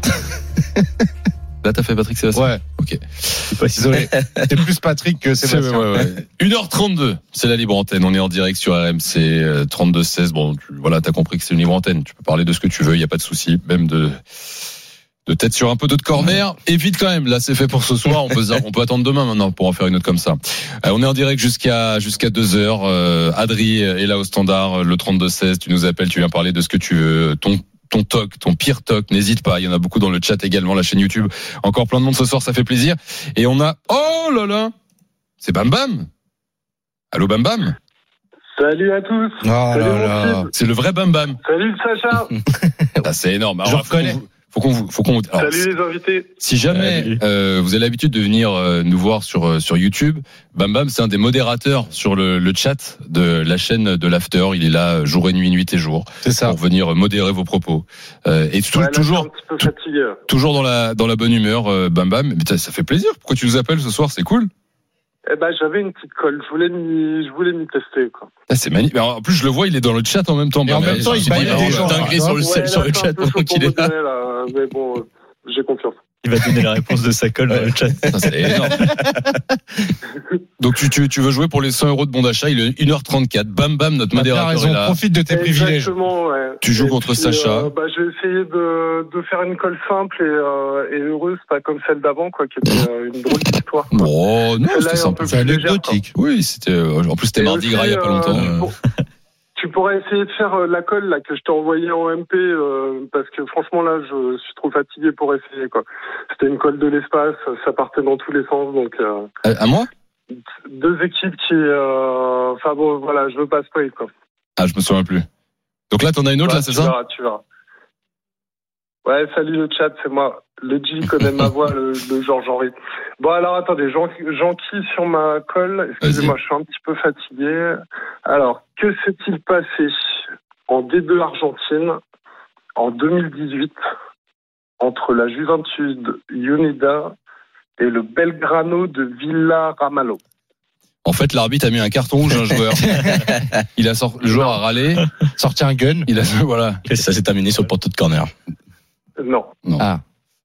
Là, t'as fait Patrick Sébastien? Ouais. Ok. Désolé. C'est plus Patrick que Sébastien. C'est- ouais, ouais. une heure trente-deux, c'est la libre antenne. On est en direct sur R M C euh, trente-deux seize. Bon, tu, voilà, t'as compris que c'est une libre antenne. Tu peux parler de ce que tu veux, il y a pas de souci, même de de tête sur un peu d'autres corner. Et vite quand même. Là, c'est fait pour ce soir. On peut on peut attendre demain maintenant pour en faire une autre comme ça. Euh, on est en direct jusqu'à jusqu'à deux heures. Euh, Adri est là au standard, le trente-deux seize. Tu nous appelles, tu viens parler de ce que tu veux. Ton ton toc, ton pire toc, n'hésite pas. Il y en a beaucoup dans le chat également, la chaîne YouTube. Encore plein de monde ce soir, ça fait plaisir. Et on a, oh là là, c'est Bam Bam. Allô Bam Bam. Salut à tous. Oh là là. C'est le vrai Bam Bam. Salut Sacha. Ah, c'est énorme. Je Alors, reconnais. Faut qu'on, vous- faut qu'on, alors, Salut les invités. si jamais Salut. euh, vous avez l'habitude de venir euh, nous voir sur euh, sur YouTube, Bam Bam, c'est un des modérateurs sur le, le chat de la chaîne de l'After. Il est là jour et nuit, nuit et jour, C'est ça. pour venir modérer vos propos. Euh, et tou- Ouais, là, toujours je suis un petit peu fatigué. là. toujours dans la dans la bonne humeur, euh, Bam Bam. Mais ça, ça fait plaisir. Pourquoi tu nous appelles ce soir? C'est cool. Eh ben, j'avais une petite colle. Je voulais m'y, je voulais m'y tester, quoi. Ah, c'est magnifique. Mais alors, en plus, je le vois, il est dans le chat en même temps. Et en Bam même Bam. temps, Je il me balaye dis, bah, des gens. dinguerie sur le, Ouais, sur là, le c'est un chat peu pendant chaud qu'il pour est là. me donner, là. Mais bon, euh, j'ai confiance. Il va donner la réponse de sa colle dans le chat. Ça, c'est énorme. Donc, tu, tu, tu veux jouer pour les cent euros de bon d'achat. Il est une heure trente-quatre. Bam Bam, notre T'as bien modérateur raison. est là. Profite de tes privilèges. Exactement, ouais. Tu joues Et contre puis, Sacha. euh, bah, je vais essayer de, de faire une colle simple et, euh, et heureuse, pas comme celle d'avant, quoi, qui était euh, une drôle d'histoire. quoi. Oh, non, Celle-là c'était est un sympa. peu C'est plus légère, anecdotique. Oui, c'était, euh, en plus, c'était Et mardi aussi, gras il y a pas euh, longtemps. tu pour- Tu pourrais essayer de faire euh, la colle là que je t'ai envoyée en M P euh, parce que franchement là je suis trop fatigué pour essayer quoi. C'était une colle de l'espace, ça partait dans tous les sens donc euh, À, à moi? deux équipes qui euh, enfin bon voilà je veux pas spoiler quoi. Ah, je me souviens plus. Donc là, t'en as une autre, Ouais, là, c'est tu ça? verras, tu verras. Ouais, salut le chat, c'est moi. Le G connaît ma voix, le, le Georges Henry. Bon, alors attendez, j'enquille sur ma colle. Excusez-moi, je suis un petit peu fatigué. Alors, que s'est-il passé en D deux Argentine en deux mille dix-huit entre la Juventud Unida et le Belgrano de Villa-Ramallo? En fait, l'arbitre a mis un carton rouge à un joueur. Il a sorti, le joueur a râlé. Sorti un gun. Il a, voilà. Et ça s'est terminé sur le poteau de corner. Non. Non. Ah.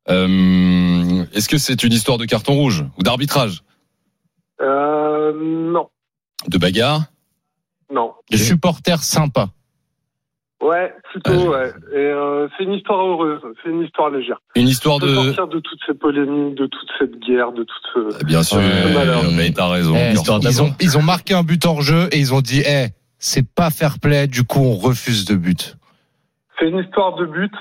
Euh, est-ce que c'est une histoire de carton rouge ou d'arbitrage? Euh, non. De bagarre? Non. De supporters sympas. Ouais, plutôt, ouais. Et euh, c'est une histoire heureuse, c'est une histoire légère. Une histoire On peut de... sortir de toutes ces polémiques, de toute cette guerre, de toute ce... Bien sûr, ce malheur. mais t'as raison. Eh, Histoire ils, d'amour. ont, ils ont marqué un but hors jeu et ils ont dit, eh, c'est pas fair play, du coup on refuse de but. C'est une histoire de but,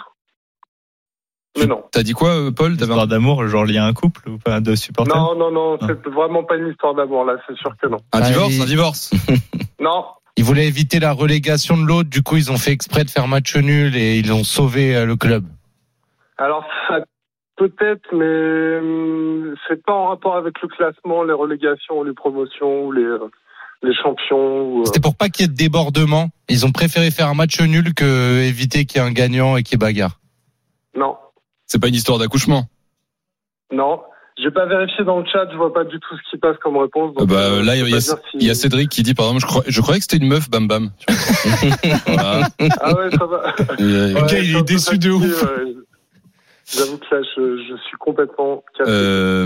mais non. T'as dit quoi, euh, Paul? T'avais Histoire un... d'amour, genre lié à un couple ou pas de supporters? Non, non, non, c'est vraiment pas une histoire d'amour, là, c'est sûr que non. un Ah, divorce, il- un divorce. Non, Ils voulaient éviter la relégation de l'autre, du coup ils ont fait exprès de faire match nul et ils ont sauvé euh, le club. alors ça peut-être, mais hum, c'est pas en rapport avec le classement, les relégations, les promotions, ou les... euh, les champions. Ou, euh... C'était pour pas qu'il y ait de débordement. Ils ont préféré faire un match nul que éviter qu'il y ait un gagnant et qu'il y ait bagarre. Non. C'est pas une histoire d'accouchement. Non. J'ai pas vérifié dans le chat, je vois pas du tout ce qui passe comme réponse. Donc bah, euh, là, il y, si... y a Cédric qui dit, par exemple, je, crois... je croyais que c'était une meuf, Bam Bam. Voilà. Ah ouais, ça va. Le ouais, gars, il est déçu de ouf. Ouais. J'avoue que là, je, je suis complètement cassé. Euh...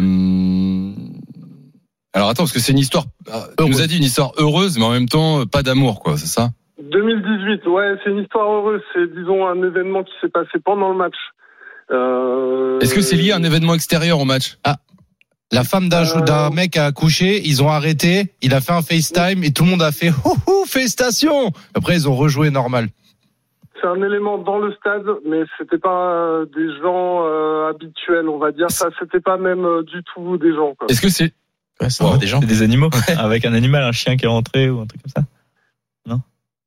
Alors attends, parce que c'est une histoire. Tu nous as dit une histoire heureuse, mais en même temps, pas d'amour, quoi, c'est ça? deux mille dix-huit, ouais, c'est une histoire heureuse. C'est, disons, un événement qui s'est passé pendant le match. Euh... Est-ce que c'est lié à un événement extérieur au match? Ah. La femme d'un, euh... d'un mec a accouché, ils ont arrêté, il a fait un FaceTime et tout le monde a fait hou hou, félicitations. Après, ils ont rejoué normal. C'est un élément dans le stade, mais c'était pas euh, des gens euh, habituels, on va dire. Ça, c'était pas même euh, du tout des gens, quoi. Est-ce que c'est ouais, c'est wow. des gens, c'est des animaux avec un animal, un chien qui est rentré ou un truc comme ça? Non.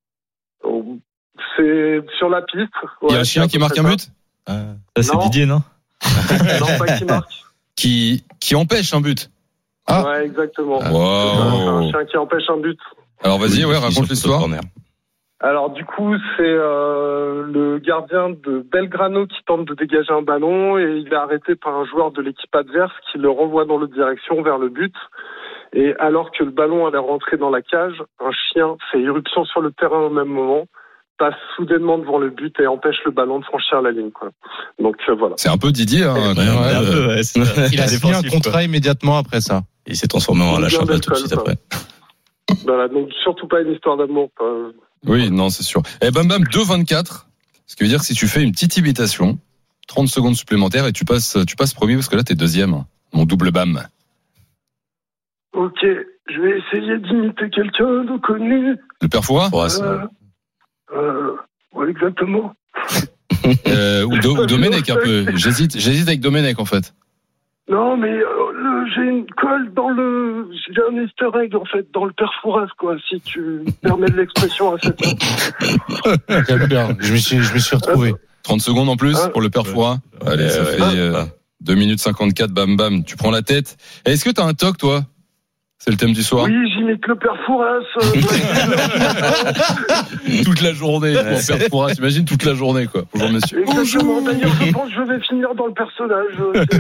C'est sur la piste. Ouais, il y a un chien qui marque un but. Euh, ça, c'est non. Didier, non? Non, pas qui marque. Qui, qui empêche un but. Ah. Ouais, exactement. Wow. C'est un chien qui empêche un but. Alors vas-y, ouais, raconte l'histoire. Alors du coup, c'est euh, le gardien de Belgrano qui tente de dégager un ballon et il est arrêté par un joueur de l'équipe adverse qui le renvoie dans l'autre direction vers le but. Et alors que le ballon allait rentrer dans la cage, un chien fait irruption sur le terrain au même moment, passe soudainement devant le but et empêche le ballon de franchir la ligne, quoi. Donc euh, voilà. C'est un peu Didier, hein. Ouais, ouais, un peu, ouais, c'est il a signé un contrat quoi. Immédiatement après ça. Il s'est transformé en lâche tout de suite après. Voilà, donc surtout pas une histoire d'amour. Pas... Oui, non, c'est sûr. Eh bam bam, deux vingt-quatre. Ce qui veut dire que si tu fais une petite imitation, trente secondes supplémentaires et tu passes, tu passes premier parce que là t'es deuxième. Mon double bam. Ok, je vais essayer d'imiter quelqu'un de connu. Le père Fouras euh, euh, ouais, exactement. euh, ou, Do, ou Domenech un peu. J'hésite, j'hésite avec Domenech en fait. Non, mais euh, le, j'ai une colle dans le... J'ai un easter egg, en fait, dans le père Fouras, quoi, si tu permets de l'expression à cette heure. J'aime bien, je me suis, je me suis retrouvé. trente secondes en plus hein pour le père ouais. Fouras. Allez, ouais, ça ouais, fait ouais. Euh, deux minutes cinquante-quatre, bam bam. Tu prends la tête. Et est-ce que t'as un toc, toi? C'est le thème du soir. Oui, j'imite le père Fouras. Euh, toute la journée, ouais. Mon père Fouras, t'imagines toute la journée, quoi. Bonjour, monsieur. Exactement. D'ailleurs, je pense que je vais finir dans le personnage.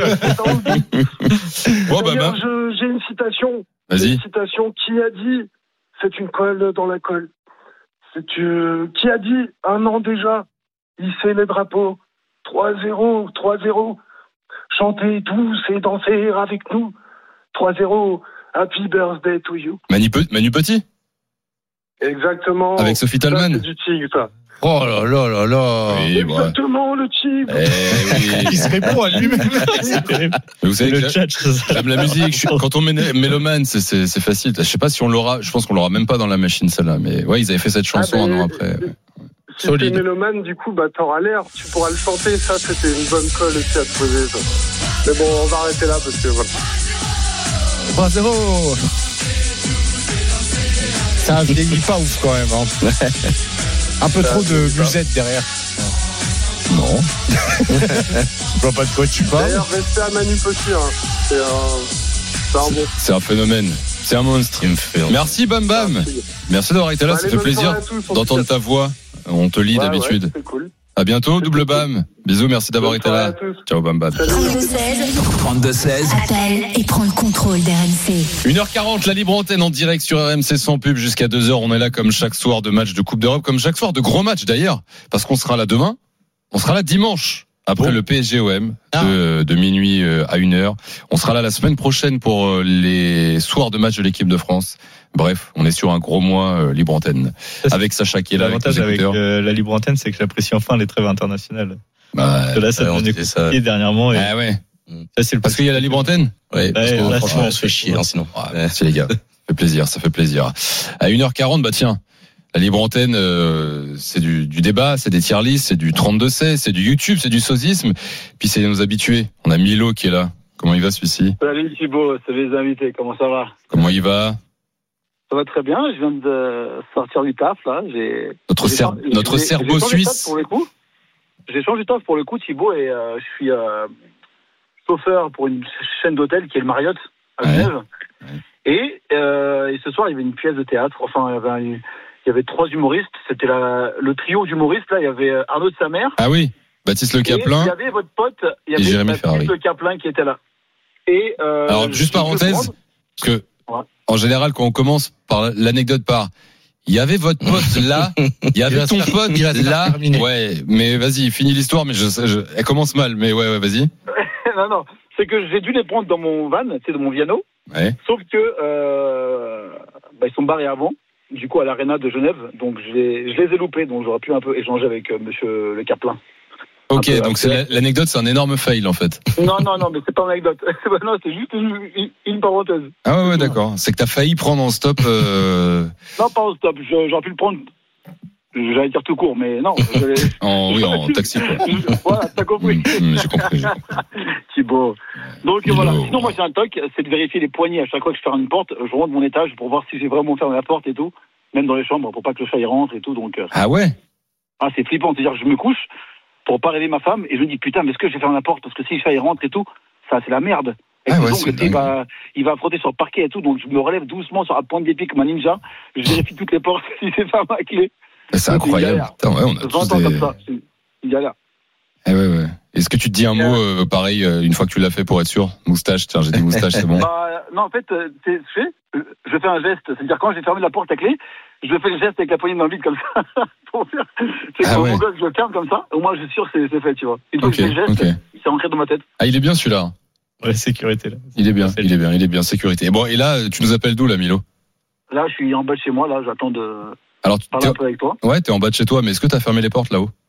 Bon, bah, bah. Je, j'ai une citation. Vas-y. Une citation qui a dit, c'est une colle dans la colle. C'est euh, qui a dit, un an déjà, hisser les drapeaux. trois zéro, trois zéro. Chantez tous et danser avec nous. trois zéro. Happy birthday to you. Manu, Pe- Manu Petit. Exactement. Avec Sophie Talman. C'est du tigre, ça. Oh là là là là. Oui, exactement, ouais. Le tigre. Eh oui. Il se répond à lui-même. Vous savez le que chat, j'aime la musique. Je suis, quand on met mélomane, c'est, c'est, c'est facile. Je sais pas si on l'aura. Je pense qu'on l'aura même pas dans la machine celle-là. Mais ouais, ils avaient fait cette chanson ah ben, un an après. Si Solide. T'es mélomane, du coup, bah t'auras l'air. Tu pourras le chanter. Ça, c'était une bonne colle aussi à te poser. Ça. Mais bon, on va arrêter là parce que voilà. trois zéro. Ça vieillit pas ouf quand même. Hein. Un peu ça, trop de musette derrière. Non. Je vois pas de quoi tu parles. D'ailleurs, respect à Manu Petit. Hein. C'est, un... C'est, un bon. C'est un phénomène. C'est un monstre. Merci Bam Bam. Merci d'avoir été là. Bah, ça fait plaisir tous, d'entendre ta voix. On te lit ouais, d'habitude. Ouais, c'est cool. À bientôt, double bam. Bisous, merci d'avoir été là. Ciao, bam bam. trente-deux seize trente-deux seize Appelle et prends le contrôle d'R M C. une heure quarante, la libre antenne en direct sur R M C sans pub jusqu'à deux heures. On est là comme chaque soir de match de Coupe d'Europe, comme chaque soir de gros matchs d'ailleurs. Parce qu'on sera là demain. On sera là dimanche. Après bon. le P S G O M ah. de, de minuit à une heure. On sera là la semaine prochaine pour les soirs de match de l'équipe de France. Bref, on est sur un gros mois euh, libre antenne. Ça, avec Sacha qui est là. L'avantage avec, avec euh, la libre antenne, c'est que j'apprécie enfin les trêves internationales. Bah, parce que là, ça ouais, devenait compliqué dernièrement. Et... Ah ouais. Ça, c'est le parce qu'il y a la libre antenne. Ouais, parce ouais, que là, franchement, on se fait chier, hein, sinon. Ouais, merci les gars. Ça fait plaisir, ça fait plaisir. À une heure quarante, bah tiens. La libre antenne, euh, c'est du, du débat, c'est des tier lists, c'est du trente-deux seize, c'est du YouTube, c'est du sozisme. Puis c'est nos habitués. On a Milo qui est là. Comment il va celui-ci? Salut Thibaut, c'est les invités. Comment ça va? Comment il va? Ça va très bien. Je viens de sortir du taf là. J'ai notre cer- j'ai, notre j'ai, cerveau j'ai suisse. Pour le coup, j'ai changé de taf pour le coup, Thibaut, et euh, je suis euh, chauffeur pour une chaîne d'hôtel qui est le Marriott à Genève. Ouais. Ouais. Et euh, et ce soir, il y avait une pièce de théâtre. Enfin, il y avait, un, il y avait trois humoristes. C'était la, le trio d'humoristes. Là, il y avait Arnaud de sa mère. Ah oui, Baptiste Le Caplin. Il y avait votre pote, il y avait Jérémy Baptiste Ferrari. Le Caplin qui était là. Et euh, Alors, juste parenthèse, parce que ouais. en général, quand on commence par l'anecdote par il y avait votre pote là, il y avait ton faire, pote là, ouais, mais vas-y, finis l'histoire, mais je, je, elle commence mal, mais ouais, ouais, vas-y. non, non, c'est que j'ai dû les prendre dans mon van, tu sais, dans mon Viano. Ouais. Sauf que euh, bah, ils sont barrés avant, du coup à l'Arena de Genève, donc je les, je les ai loupés, donc j'aurais pu un peu échanger avec euh, Monsieur Le Caplin. Ok, donc c'est l'anecdote, c'est un énorme fail en fait. Non, non, non, mais c'est pas une anecdote. non, c'est juste une, une, une parenthèse. Ah ouais, ouais, d'accord. C'est que t'as failli prendre en stop. Euh... Non, pas en stop. J'aurais pu le prendre. J'allais dire tout court, mais non. en, oui, en taxi. Quoi. Voilà, t'as compris. Mmh, j'ai compris. J'ai compris. Thibaut. Donc Thibaut. voilà. Sinon, moi j'ai un toc, c'est de vérifier les poignées à chaque fois que je ferme une porte. Je rentre mon étage pour voir si j'ai vraiment fermé la porte et tout, même dans les chambres, pour pas que le chat y rentre et tout. Donc. Ah ouais. Ah, c'est flippant. C'est-à-dire que je me couche pour pas réveiller ma femme et je me dis putain, mais est-ce que j'ai fermé la porte parce que si le chat y rentre et tout, ça c'est la merde. Et ah ouais, donc il va, il va frotter sur le parquet et tout, donc je me relève doucement sur la pointe des pieds comme un ninja. Je vérifie toutes les portes si c'est fermé à clé. C'est incroyable. Putain, ouais, on a tous des... comme ça. Il y a là. Eh ouais, ouais. Est-ce que tu te dis un mot euh, pareil euh, une fois que tu l'as fait pour être sûr? Moustache, tiens, j'ai dit moustache, c'est bon. Bah, non, en fait, euh, je fais, je fais un geste. C'est-à-dire quand j'ai fermé la porte à clé, je fais le geste avec la poignée dans le vide comme ça. pour faire, c'est ah que ouais. mon gosse, je le ferme comme ça. Au moins, je suis sûr que c'est, c'est fait, tu vois. Une fois okay, que je fais le geste, okay. c'est ancré dans ma tête. Ah, il est bien celui-là. Ouais, sécurité là. Il est bien, il est bien, il est bien, sécurité. Et bon, et là, tu nous appelles d'où là, Milo? Là, je suis en bas de chez moi. Là, j'attends de. Alors, tu parler un peu avec toi. Ouais, t'es en bas de chez toi, mais est-ce que t'as fermé les portes là-haut?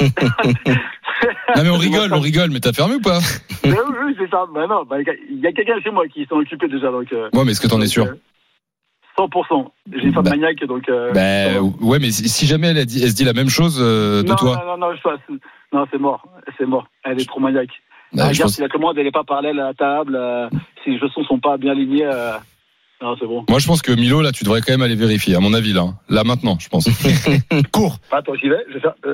Non mais on rigole, on rigole, mais t'as fermé ou pas? Oui, oui, c'est ça. Bah non, bah, il y a quelqu'un chez moi qui s'en occupé déjà, donc. Euh, ouais, mais est-ce que t'en es sûr? cent pour cent. J'ai une femme bah, maniaque, donc. Euh, bah, ouais, mais si jamais elle, a dit, elle se dit la même chose euh, de non, toi. Non, non, non, je passe. Non, c'est mort, c'est mort. Elle est trop maniaque. Bah, regarde pense... si la commande elle est pas parallèle à la table, euh, si les chaussons sont pas bien alignés. Euh... Non, c'est bon. Moi, je pense que Milo, là, tu devrais quand même aller vérifier, à mon avis, là. Là, maintenant, je pense. Cours. Attends, j'y vais. Je vais faire. Euh,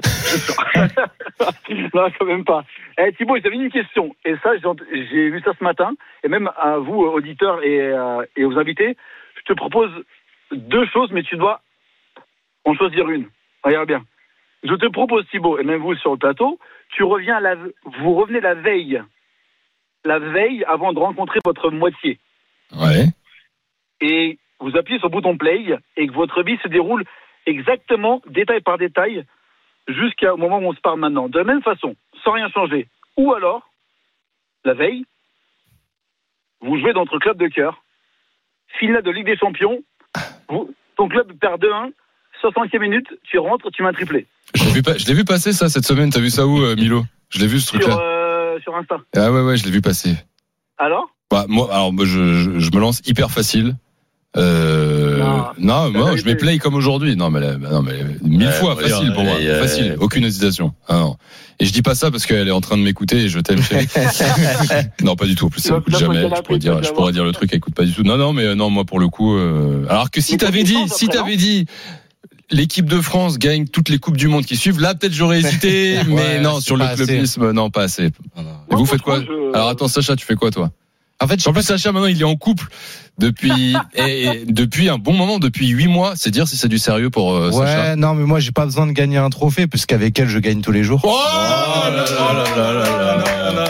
non, quand même pas. Eh, Thibaut, j'avais une question. Et ça, j'ai, j'ai vu ça ce matin. Et même à vous, auditeurs et, euh, et aux invités, je te propose deux choses, mais tu dois en choisir une. Regarde bien. Je te propose, Thibaut, et même vous sur le plateau, tu reviens la, vous revenez la veille. La veille avant de rencontrer votre moitié. Ouais. Et vous appuyez sur le bouton play et que votre vie se déroule exactement, détail par détail, jusqu'au moment où on se parle maintenant. De la même façon, sans rien changer. Ou alors, la veille, vous jouez dans votre club de cœur, finale de Ligue des Champions, vous, ton club perd deux un, soixantième minute, tu rentres, tu mets un triplé. Je l'ai vu, je l'ai vu passer ça cette semaine, t'as vu ça où, euh, Milo? Je l'ai vu ce truc-là. Sur, euh, sur Insta. Ah ouais, ouais, je l'ai vu passer. Alors? Bah, moi, alors, moi, je, je, je me lance hyper facile. Euh, non, non moi, je mets play comme aujourd'hui. Non, mais, non, mais mille ouais, fois facile pour moi. Euh, facile, euh, aucune hésitation. Ah, non. Et je dis pas ça parce qu'elle est en train de m'écouter et je t'aime, chérie. Non, pas du tout. En plus, elle écoute jamais. Je pourrais dire, je pourrais dire le truc, elle écoute pas du tout. Non, non, mais non, moi, pour le coup, euh... alors que si t'avais dit, si t'avais dit, l'équipe de France gagne toutes les coupes du monde qui suivent, là, peut-être j'aurais hésité, mais ouais, non, sur le clubisme, non, pas assez. Non, non. Et vous faites quoi? Alors attends, Sacha, tu fais quoi, toi? En fait, en plus, Sacha, maintenant, il est en couple depuis et, et depuis un bon moment, depuis huit mois. C'est dire si c'est du sérieux pour euh, ouais, Sacha. Ouais, non, mais moi, j'ai pas besoin de gagner un trophée, puisqu'avec elle, je gagne tous les jours. Oh, oh là là là là là là là.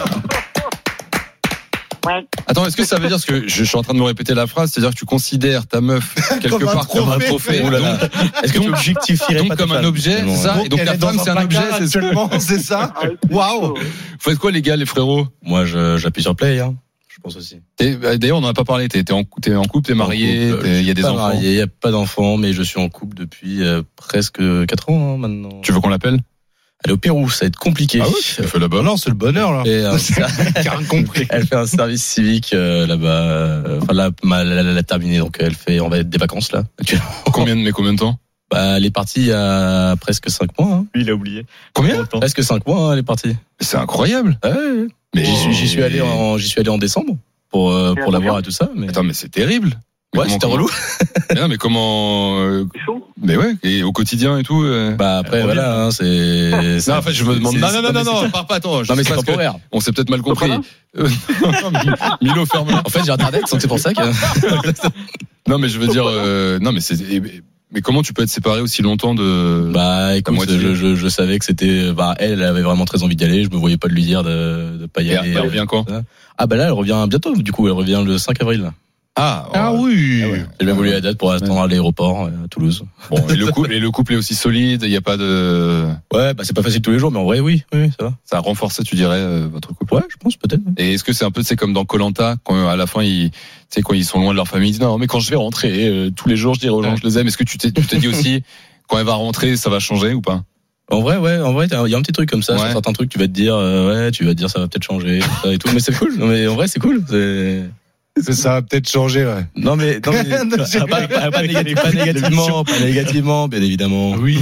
Attends, est-ce que ça veut dire, parce que je suis en train de me répéter la phrase, c'est-à-dire que tu considères ta meuf quelque comme part comme un trophée, donc, est-ce que tu objectifierais donc comme un objet, c'est ça? Et donc ta femme, c'est un objet, c'est ça? C'est ça? Waouh! Vous faites quoi, les gars, les frérots? Moi, je, j'appuie sur play, hein. Je pense aussi. Et, d'ailleurs, on n'en a pas parlé. T'es, t'es, en, t'es en couple, t'es marié, il y a des pas enfants. Il n'y a pas d'enfants, mais je suis en couple depuis euh, presque quatre ans hein, maintenant. Tu veux qu'on l'appelle? Elle est au Pérou, ça va être compliqué. Ah oui, elle fait là-bas. Non, c'est le bonheur là. Et, euh, compris. Elle fait un service civique euh, là-bas. Euh, enfin là, elle, elle a terminé, donc elle fait, on va être des vacances là. Combien de, mais combien de temps? Bah, elle est partie il y a presque cinq mois. Hein. Lui, il a oublié. Combien? Presque cinq mois, hein, elle est partie. C'est incroyable. Ah ouais. Mais oh, j'y suis, j'y suis allé en, j'y suis allé en décembre pour euh, pour la voir et tout ça. Mais attends, mais c'est terrible. Mais ouais, c'était relou. Mais non, mais comment euh... Mais ouais, et au quotidien et tout. Euh... Bah après, voilà, hein, c'est. Non, en fait, je me demande. Non, non, non, non, non, non, pars pas. Attends. Non, mais c'est temporaire. Que... On s'est peut-être mal compris. Milo ferme. En fait, j'ai internet, donc c'est pour ça que. Non, mais je veux dire, euh, non, mais c'est, mais comment tu peux être séparé aussi longtemps de. Bah, écoute, moitié. je, je, je savais que c'était, bah, elle, elle avait vraiment très envie d'y aller. Je me voyais pas de lui dire de, de pas y Et aller. elle revient quand? Ah, bah là, elle revient bientôt. Du coup, elle revient le cinq avril. Ah, ah ouais. oui. Ah ouais. J'ai même voulu la date pour attendre à l'aéroport à Toulouse. Bon, et le couple, et le couple est aussi solide. Il y a pas de. Ouais, bah c'est pas facile tous les jours, mais en vrai, oui, oui, ça va. Ça a renforcé, tu dirais, euh, votre couple. Ouais, je pense peut-être. Et est-ce que c'est un peu, c'est comme dans Koh-Lanta, quand à la fin ils, tu sais, quand ils sont loin de leur famille, ils disent non, mais quand je vais rentrer, euh, tous les jours, je dirai aux gens, je les aime. Est-ce que tu t'es, tu t'es dit aussi, quand elle va rentrer, ça va changer ou pas? En vrai, ouais, en vrai, il y a un petit truc comme ça, ouais. sur certains trucs, tu vas te dire, euh, ouais, tu vas te dire, ça va peut-être changer, tout ça et tout, mais c'est cool. Non, mais en vrai, c'est cool. C'est... Ça, ça va peut-être changer, ouais. Non mais, non, mais pas, pas, pas, négatif, pas négativement, pas négativement, bien évidemment. Oui.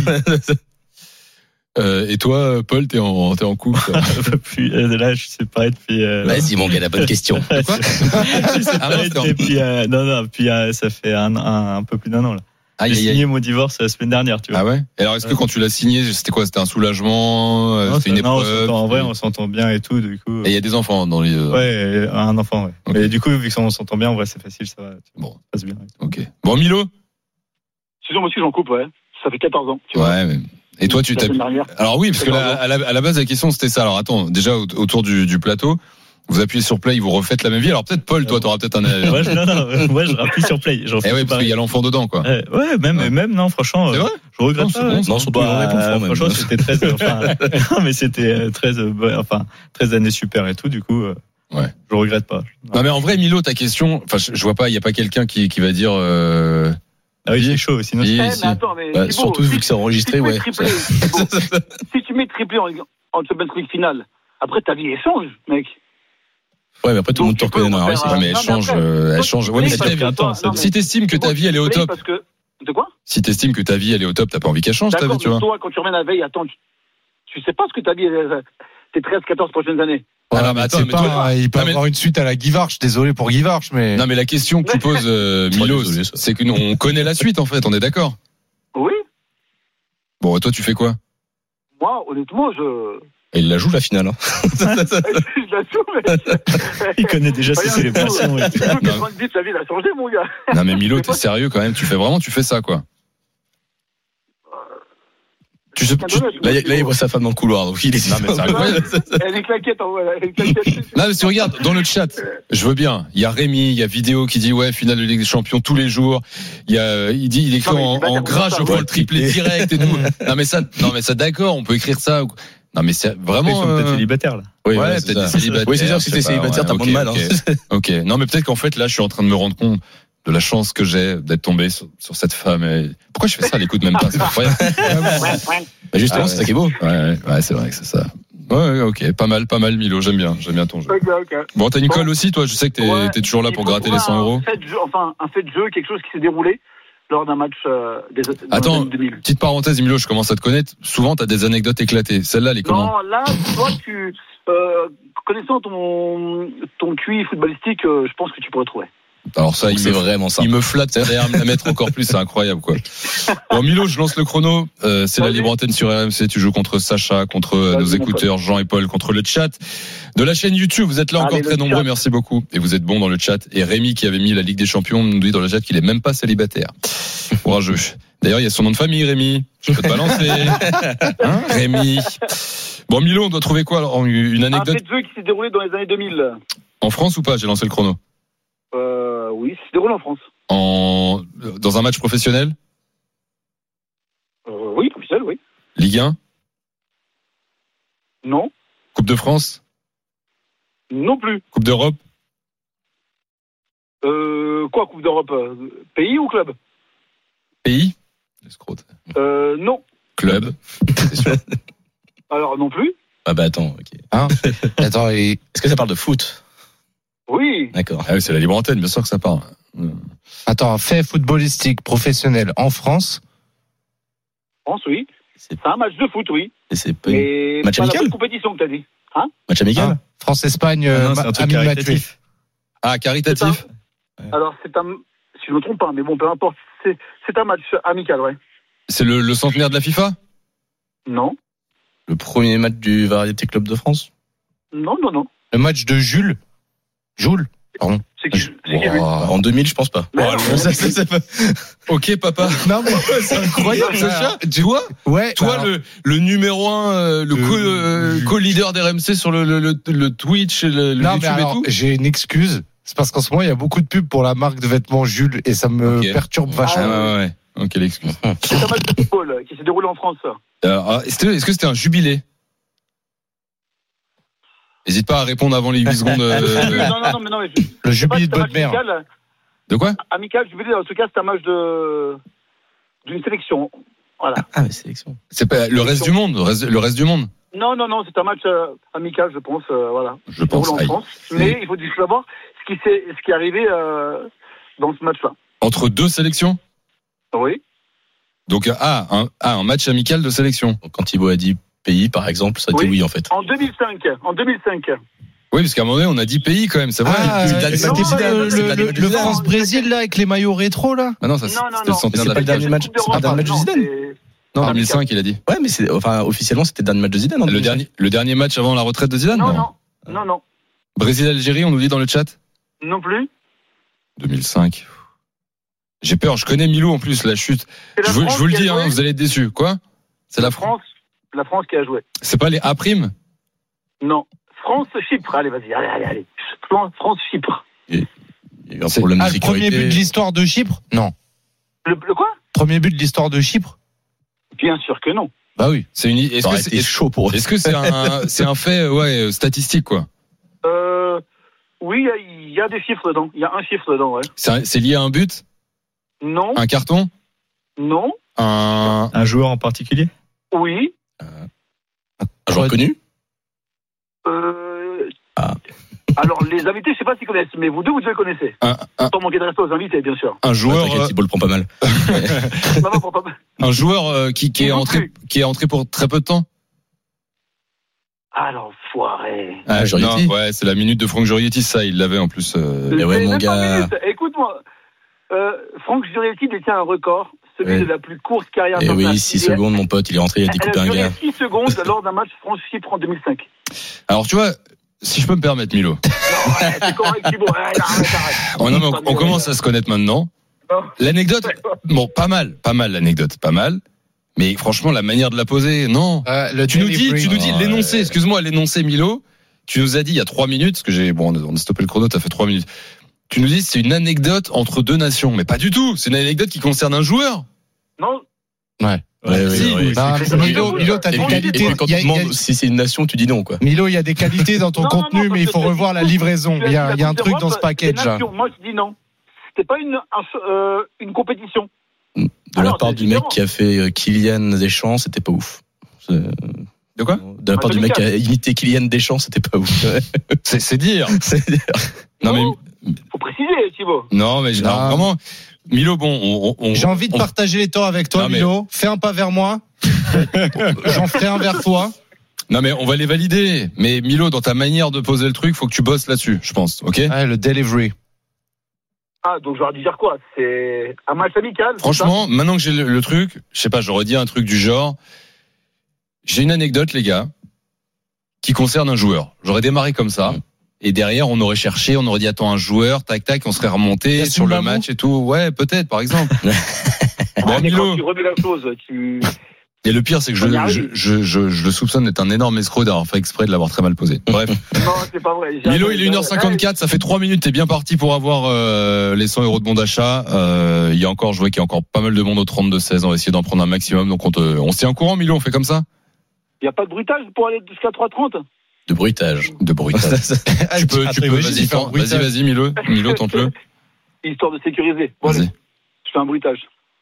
euh, et toi, Paul, t'es en, t'es en couple? Puis, euh, là, je sais pas depuis. Euh... Vas-y, mon gars, la bonne question. Quoi? Je sais pas Ah, depuis. Euh, non, non, puis euh, ça fait un, un, un peu plus d'un an là. Aïe, J'ai aïe, signé aïe. mon divorce la semaine dernière, tu vois. Ah ouais? Et alors, est-ce que quand tu l'as signé, c'était quoi? C'était un soulagement? Non, C'était une non, épreuve? en vrai, on s'entend bien et tout, du coup. Et il y a des enfants dans les. Ouais, un enfant, ouais. Okay. Mais du coup, vu qu'on s'entend bien, en vrai, c'est facile, ça va. Bon. Ça passe bien. Ok. Bon, Milo? Sinon, moi aussi, j'en coupe, ouais. Ça fait quatorze ans, tu vois. Ouais, mais. Et toi, tu t'es. Alors oui, parce que là, à la, à la base, la question, c'était ça. Alors attends, déjà, autour du, du plateau. Vous appuyez sur play, vous refaites la même vie. Alors peut-être Paul, toi, t'auras peut-être un. Moi, je, non, non, moi, je rappuie sur play. Eh ouais, parce qu'il y a l'enfant dedans, quoi. Ouais, ouais même, ouais. même, non, franchement. C'est vrai? Je regrette non, pas. Bon, non, surtout bah, euh, franchement, c'était treize, enfin, non, mais c'était treize, enfin, treize années super et tout, du coup. Ouais. Je regrette pas. Non, mais en vrai, Milo, ta question, enfin, je, je vois pas, il y a pas quelqu'un qui, qui va dire, euh... Ah oui, j'ai chaud, sinon. Eh, mais attends, mais bah, surtout si, vu que c'est enregistré, si ouais. Triplé, si tu mets triplé en, en Champions League finale, après ta vie échange, mec. Ouais, mais après tout le monde te reconnaît dans la réussite. Ouais, mais elle change, euh, elle change. Ouais, mais si t'estimes si t'estimes que ta vie elle est au top. Parce que, de quoi? Si t'estimes que ta vie elle est au top, t'as pas envie qu'elle change ta vie, tu vois. Toi, quand tu remets la veille, attends, tu, tu sais pas ce que ta vie, tes treize, quatorze prochaines années. Ouais, ah, mais attends, mais pas, toi, il peut non, avoir mais... une suite à la Guivarch. Désolé pour Guivarch, mais. Non, mais la question que tu poses, euh, Milo, c'est que nous, on connaît la suite, en fait, on est d'accord? Oui. Bon, et toi, tu fais quoi? Moi, honnêtement, je. Et il la joue la finale. Hein. Je la joue, mais. Il connaît déjà ses célébrations. La vie, elle a changé, mon gars. Non, mais Milo, t'es sérieux quand même? Tu fais vraiment, tu fais ça, quoi? Tu sais, tu, là, là, il voit sa femme dans le couloir, donc il est. Non, mais c'est incroyable. Elle est claquette, en vrai. Elle est claquette. Non, mais tu regardes, dans le chat, je veux bien. Il y a Rémi, il y a Vidéo qui dit, ouais, finale de Ligue des Champions tous les jours. Il y a, il dit, il écrit en, en gras, je prends le triplé direct et tout. Non, mais ça, non, mais ça, d'accord, on peut écrire ça. Non, mais c'est vraiment. Ils sont peut-être célibataires, là. Oui, ouais, peut-être des célibataires. Oui, c'est sûr que si t'es célibataire, t'as moins de mal, hein. Ok. Non, mais peut-être qu'en fait, là, je suis en train de me rendre compte de la chance que j'ai d'être tombé sur, sur cette femme. Et... Pourquoi je fais ça, elle écoute même pas, c'est incroyable. Bah justement, ah, c'est ouais. ça qui est beau. Ouais, ouais, ouais, c'est vrai que c'est ça. Ouais, ok, pas mal, pas mal, Milo, j'aime bien, j'aime bien ton jeu. Okay, okay. Bon, t'as une colle aussi, toi, je sais que t'es, ouais, t'es toujours là pour gratter les cent euros. Un fait de jeu, enfin, un fait de jeu, quelque chose qui s'est déroulé lors d'un match euh, des Attends, petite parenthèse, Milo, je commence à te connaître. Souvent, t'as des anecdotes éclatées. Celle-là, elle est comment? Non, là, toi, tu, euh, connaissant ton, ton Q I footballistique, euh, je pense que tu pourrais trouver. Alors ça, il c'est me, vraiment ça. Il me flatte derrière me la mettre encore plus, c'est incroyable, quoi. Bon, Milo, je lance le chrono. Euh, c'est la libre antenne sur R M C. Tu joues contre Sacha, contre euh, nos écouteurs, Jean et Paul, contre le chat de la chaîne YouTube. Vous êtes là encore Allez, très nombreux, chat. Merci beaucoup. Et vous êtes bons dans le chat. Et Rémi, qui avait mis la Ligue des Champions, nous dit dans le chat qu'il est même pas célibataire. Courageux. D'ailleurs, il y a son nom de famille, Rémi. Je peux te balancer. Hein, Rémi. Bon, Milo, on doit trouver quoi alors? Une anecdote. Un fait de jeu qui s'est déroulé dans les années deux mille. En France ou pas? J'ai lancé le chrono. Euh, oui, ça se déroule en France. En... Dans un match professionnel? euh, Oui, professionnel, oui. Ligue un? Non. Coupe de France? Non plus. Coupe d'Europe? euh, Quoi, Coupe d'Europe? Pays ou club? Pays? euh, Non. Club? C'est sûr. Alors, non plus. Ah bah attends, ok. Hein attends, et... est-ce que ça parle de foot? Oui. D'accord. Ah oui, c'est la libre antenne, bien sûr que ça part. Attends, fait footballistique professionnel en France? France, oui. C'est un match de foot, oui. Et c'est pas Mais match pas amical? la bonne compétition que t'as dit. Hein? Match amical? Ah, France-Espagne, ah non, euh, c'est un truc Amine caritatif. Ah, caritatif? C'est un... Alors, c'est un... Si je ne me trompe pas, mais bon, peu importe. C'est, c'est un match amical, ouais. C'est le, le centenaire de la FIFA? Non. Le premier match du Variété Club de France? Non, non, non. Le match de Jules? Jules? Pardon. C'est qui, c'est qui lui En deux mille, je pense pas. Mais non. Ça, ça, ça, ça. Ok, papa. Non, mais C'est incroyable, Sacha. Tu vois, ouais. toi, alors, le, le numéro un, euh, le co, euh, co-leader d'R M C sur le, le, le, le Twitch, le, le non, YouTube mais alors, et tout. j'ai une excuse. C'est parce qu'en ce moment, il y a beaucoup de pubs pour la marque de vêtements Jules et ça me Ok. perturbe Ah, vachement. ouais, ouais, ouais. Ok, l'excuse. C'est un match de football qui s'est déroulé en France. Euh, ah, est-ce que est-ce que c'était un jubilé? N'hésite pas à répondre avant les huit secondes. euh, Non, non, non, mais non, mais je- Le c'est pas jubilé de un votre match mère. amical. De quoi? Amical, jubilé, en tout cas, c'est un match de d'une sélection. Voilà. Ah, mais sélection. C'est pas le reste du monde. Le reste, le reste du monde. Non, non, non, c'est un match euh, amical, je pense. euh, voilà. Je Qui pense. déroule en Aïe. France. Mais il faut il faut savoir ce qui s'est ce qui est arrivé euh, dans ce match-là. Entre deux sélections. Oui. Donc ah un, ah, un match amical de sélection. Donc, quand Thibaut a dit pays, par exemple, ça a été Oui. oui, en fait. En deux mille cinq. En deux mille cinq. Oui, parce qu'à un moment donné, on a dit pays quand même. C'est vrai. Ah, Plus euh, d'Allemagne. c'était non, pas non, le, c'est le, pas le, du le Zidane. France-Brésil là avec les maillots rétro là. Ah non, ça Non, non, c'était le non. centenaire C'est pas le d'Alpha. dernier match. C'est pas le dernier match de Zidane. Non, deux mille cinq, il a dit. Ouais, mais c'est, enfin, officiellement, c'était le dernier match de Zidane. en Le deux mille cinq. dernier, le dernier match avant la retraite de Zidane. Non, non, non, non, Brésil-Algérie, on nous dit dans le chat. non plus. deux mille cinq. J'ai peur. Je connais Milou en plus. La chute. C'est la Je vous, France je vous le qui a dis, hein, joué. vous allez être déçus. Quoi? C'est la France. France, la France qui a joué. C'est pas les A prime. Non. France-Chypre. Allez, vas-y, allez, allez, allez. France-Chypre. Il y a eu un problème Ah, de le premier sécurité. but de l'histoire de Chypre? Non. Le, le quoi? Premier but de l'histoire de Chypre? Bien sûr que non. Bah oui. C'est une. Est-ce Ça que aurait c'est été chaud pour eux. est-ce que c'est un, c'est un fait, ouais, statistique quoi. Euh, oui, il y a- il y, a des chiffres dedans. Il y a un chiffre dedans, ouais. C'est, un- c'est lié à un but, Non, un carton, non, un. Un joueur en particulier? oui. Un joueur connu? Euh, Ah. Alors, les invités, je sais pas s'ils connaissent, mais vous deux, vous deux les connaissez. Un, un, Sans manquer de respect aux invités, bien sûr. un joueur, Ouais, t'inquiète, Thibaut le prend pas mal. Non, non, pour pas- un joueur euh, qui, qui est Non entré, plus. qui est entré pour très peu de temps. Ah, l'enfoiré. Ah, Jorietti. non, ouais, c'est la minute de Franck Jorietti, ça, il l'avait en plus. euh, Mais ouais, C'est mon même pas gars. minute. Écoute-moi. Euh, Franck Jorietti détient un record, celui Ouais. de la plus courte carrière Et internationale. oui, six secondes, mon pote, il est rentré, il a Elle découpé a un duré gars. six secondes lors d'un match France-Chypre en deux mille cinq. Alors tu vois, si je peux me permettre, Milo. Non, ouais, c'est correct, Thibaut. Ouais, arrête, arrête. Oh, non, mais on, on commence à se connaître maintenant. Non. L'anecdote, bon, pas mal, pas mal l'anecdote, pas mal. Mais franchement, la manière de la poser, non. Euh, le Tu nous dis, delivery. tu nous dis Oh, l'énoncé, ouais. excuse-moi, l'énoncé Milo. Tu nous as dit il y a trois minutes, parce que j'ai, bon, on a stoppé le chrono, t'as fait trois minutes. Tu nous dis c'est une anecdote entre deux nations, mais pas du tout. C'est une anecdote qui concerne un joueur. Non, Ouais, Ouais, ouais, si, ouais. Non, C'est- Milo, Milo, t'as Et des puis, et puis, qualités. quand Il y a- on il y a- demande si c'est une nation, tu dis non, quoi. Milo, il y a des qualités dans ton Non, non, contenu, non, mais il parce faut que revoir tu- la livraison. tu as Il y a, dit il y a la un Coupe truc dans ce d'Europe, package c'est là. nation. Moi, je dis non. C'était pas une, un- euh, une compétition. De Alors, la part c'est du mec différent. qui a fait euh, Kylian Deschamps, c'était pas ouf. C'est- De quoi? De la part Ah, du mec qui a amical. imité Kylian Deschamps, c'était pas ouf. C'est, c'est dire. C'est- Non, mais, Non. Faut préciser, Thibaut. non, mais, Non. alors, vraiment, Milo, bon, on, on- J'ai envie de on- partager les temps avec toi, Non, mais- Milo. Fais un pas vers moi. J'en ferai un vers toi. Non, mais on va les valider. Mais Milo, dans ta manière de poser le truc, faut que tu bosses là-dessus, je pense, ok? Ouais, le delivery. Ah, donc j'aurais dû dire quoi? C'est un match amical? c'est Franchement, maintenant que j'ai le, le truc, je sais pas, j'aurais dit un truc du genre. J'ai une anecdote, les gars, qui concerne un joueur. J'aurais démarré comme ça. Et derrière, on aurait cherché, on aurait dit, attends, un joueur, tac, tac, on serait remonté Yassine sur le Babou match et tout. Ouais, peut-être, par exemple. ça Bon, Ah, mais quand Milo. tu remets la chose, tu... Et le pire, c'est que je, On y je, arrive. je, je, je le soupçonne d'être un énorme escroc, d'avoir fait exprès de l'avoir très mal posé. Bref. Non, c'est pas vrai. J'ai- Milo, il est une heure cinquante-quatre, ça fait trois minutes, t'es bien parti pour avoir euh, les cent euros de bon d'achat. Euh, il y a encore, je vois qu'il y a encore pas mal de monde au trente-deux seize, on va essayer d'en prendre un maximum. Donc on, te, on se tient au courant, Milo, on fait comme ça? Il n'y a pas de bruitage pour aller jusqu'à trois trente? De bruitage. De bruitage. tu peux, tu peux, vas-y, faire un tente- vas-y, bruitage. vas-y, Milo, Milo, tente-le. Histoire de sécuriser. Bon, Vas-y. allez, je fais un bruitage.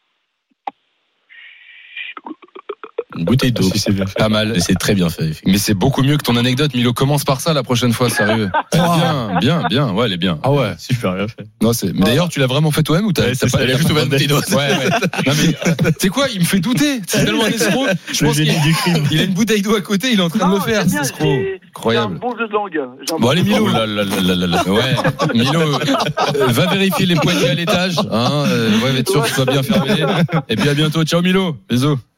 Une bouteille d'eau. Si c'est bien fait. Pas mal. Et c'est très bien fait. effectivement. Mais c'est beaucoup mieux que ton anecdote, Milo. Commence par ça la prochaine fois, sérieux. Bien, bien, bien. Ouais, elle est bien. Ah ouais. Super bien fait. Non, c'est. Mais d'ailleurs, tu l'as vraiment fait toi-même ou t'as, Ouais, t'as c'est pas, ça, il a t'as juste pas ouvert une demandé bouteille d'eau. Ouais, ouais. Non mais, euh, tu sais quoi, il me fait douter. C'est tellement un escroc. Je Le pense qu'il génie du crime. il a une bouteille d'eau à côté, il est en train de Non, le faire. j'aime C'est bien, escroc. j'ai- J'ai un Incroyable. bon jeu de langue. J'ai un Bon, allez, jeu de Milo. langue. Oh là là là là là là. Ouais. Milo, euh, va vérifier les poignées à l'étage. Hein, euh, ouais, être sûr que ce soit bien fermé. Et puis à bientôt. Ciao, Milo. Bisous. Salut, les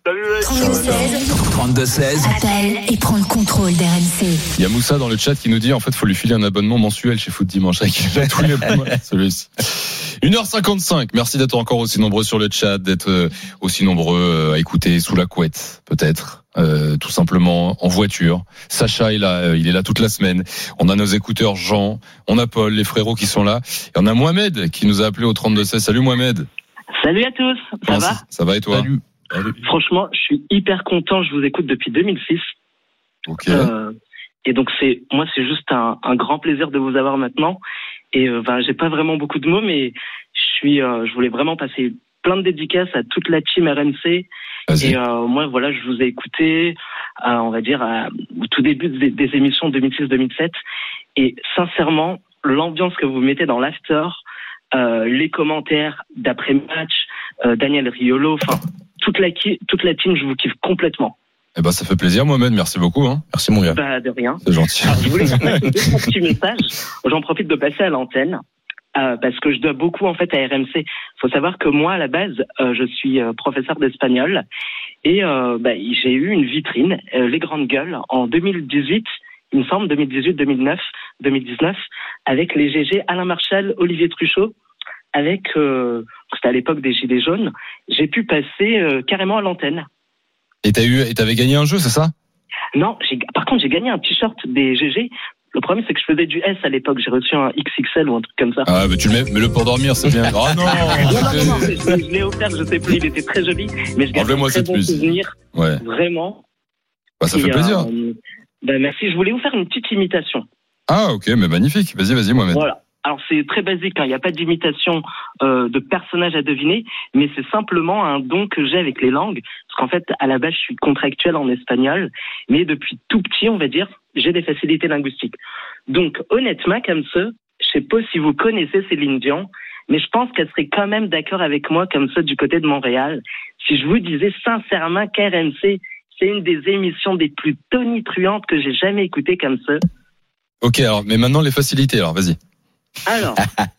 trente-deux seize. trente-deux seize. Appelle et prends le contrôle d'R M C. Il y a Moussa dans le chat qui nous dit en fait faut lui filer un abonnement mensuel chez Foot Dimanche avec tous les mois, celui-ci. une heure cinquante-cinq. Merci d'être encore aussi nombreux sur le chat, d'être aussi nombreux à écouter sous la couette, peut-être, euh, tout simplement en voiture. Sacha est là, il est là toute la semaine. On a nos écouteurs Jean, on a Paul, les frérots qui sont là. Et on a Mohamed qui nous a appelé au trente-deux seize. Salut Mohamed. Salut à tous. Ça Comment va? Ça va et toi? Salut. Franchement, je suis hyper content. Je vous écoute depuis deux mille six. Ok. Euh, et donc c'est, moi, c'est juste un, un grand plaisir de vous avoir maintenant. Et euh, ben, j'ai pas vraiment beaucoup de mots, mais je suis, euh, je voulais vraiment passer plein de dédicaces à toute la team R M C. Vas-y. Et euh, moi, voilà, je vous ai écouté, euh, on va dire, à, au tout début des, des émissions deux mille six deux mille sept. Et sincèrement, l'ambiance que vous mettez dans l'after, euh, les commentaires d'après-match, euh, Daniel Riolo, enfin, toute la, toute la team, je vous kiffe complètement. Eh ben, ça fait plaisir, Mohamed. Merci beaucoup, hein. Merci, mon gars. Bah, de rien. C'est gentil. Alors, je voulais vous passer deux trois petits messages. J'en profite de passer à l'antenne. Euh, parce que je dois beaucoup en fait à R M C. Faut savoir que moi à la base euh, je suis euh, professeur d'espagnol et euh, bah, j'ai eu une vitrine euh, les grandes gueules en deux mille dix-huit, il me semble deux mille dix-huit, deux mille neuf, deux mille dix-neuf avec les G G Alain Marchal, Olivier Truchot, avec euh, c'était à l'époque des Gilets jaunes. J'ai pu passer euh, carrément à l'antenne. Et t'as eu et t'avais gagné un jeu, c'est ça? Non, j'ai, par contre j'ai gagné un t-shirt des G G. Le problème, c'est que je faisais du S à l'époque. J'ai reçu un X X L ou un truc comme ça. Ah, mais tu le mets, mets-le pour dormir, c'est bien. Oh non! non, non, non, je, je l'ai offert, je sais plus, il était très joli. Mais je garde un très bon souvenir. Ouais. Vraiment. Bah, ça Et, fait plaisir. Euh, bah, merci. Je voulais vous faire une petite imitation. Ah, ok, mais magnifique. Vas-y, vas-y, Mohamed. Voilà. Alors, c'est très basique, il hein. n'y a pas d'imitation euh, de personnage à deviner, mais c'est simplement un don que j'ai avec les langues. Parce qu'en fait, à la base, je suis contractuel en espagnol, mais depuis tout petit, on va dire, j'ai des facilités linguistiques. Donc, honnêtement, comme ça, je sais pas si vous connaissez Céline Dion, mais je pense qu'elle serait quand même d'accord avec moi, comme ça, du côté de Montréal, si je vous disais sincèrement qu'R M C, c'est une des émissions des plus tonitruantes que j'ai jamais écoutées comme ça. Ok, alors, mais maintenant, les facilités, alors, vas-y. Alors,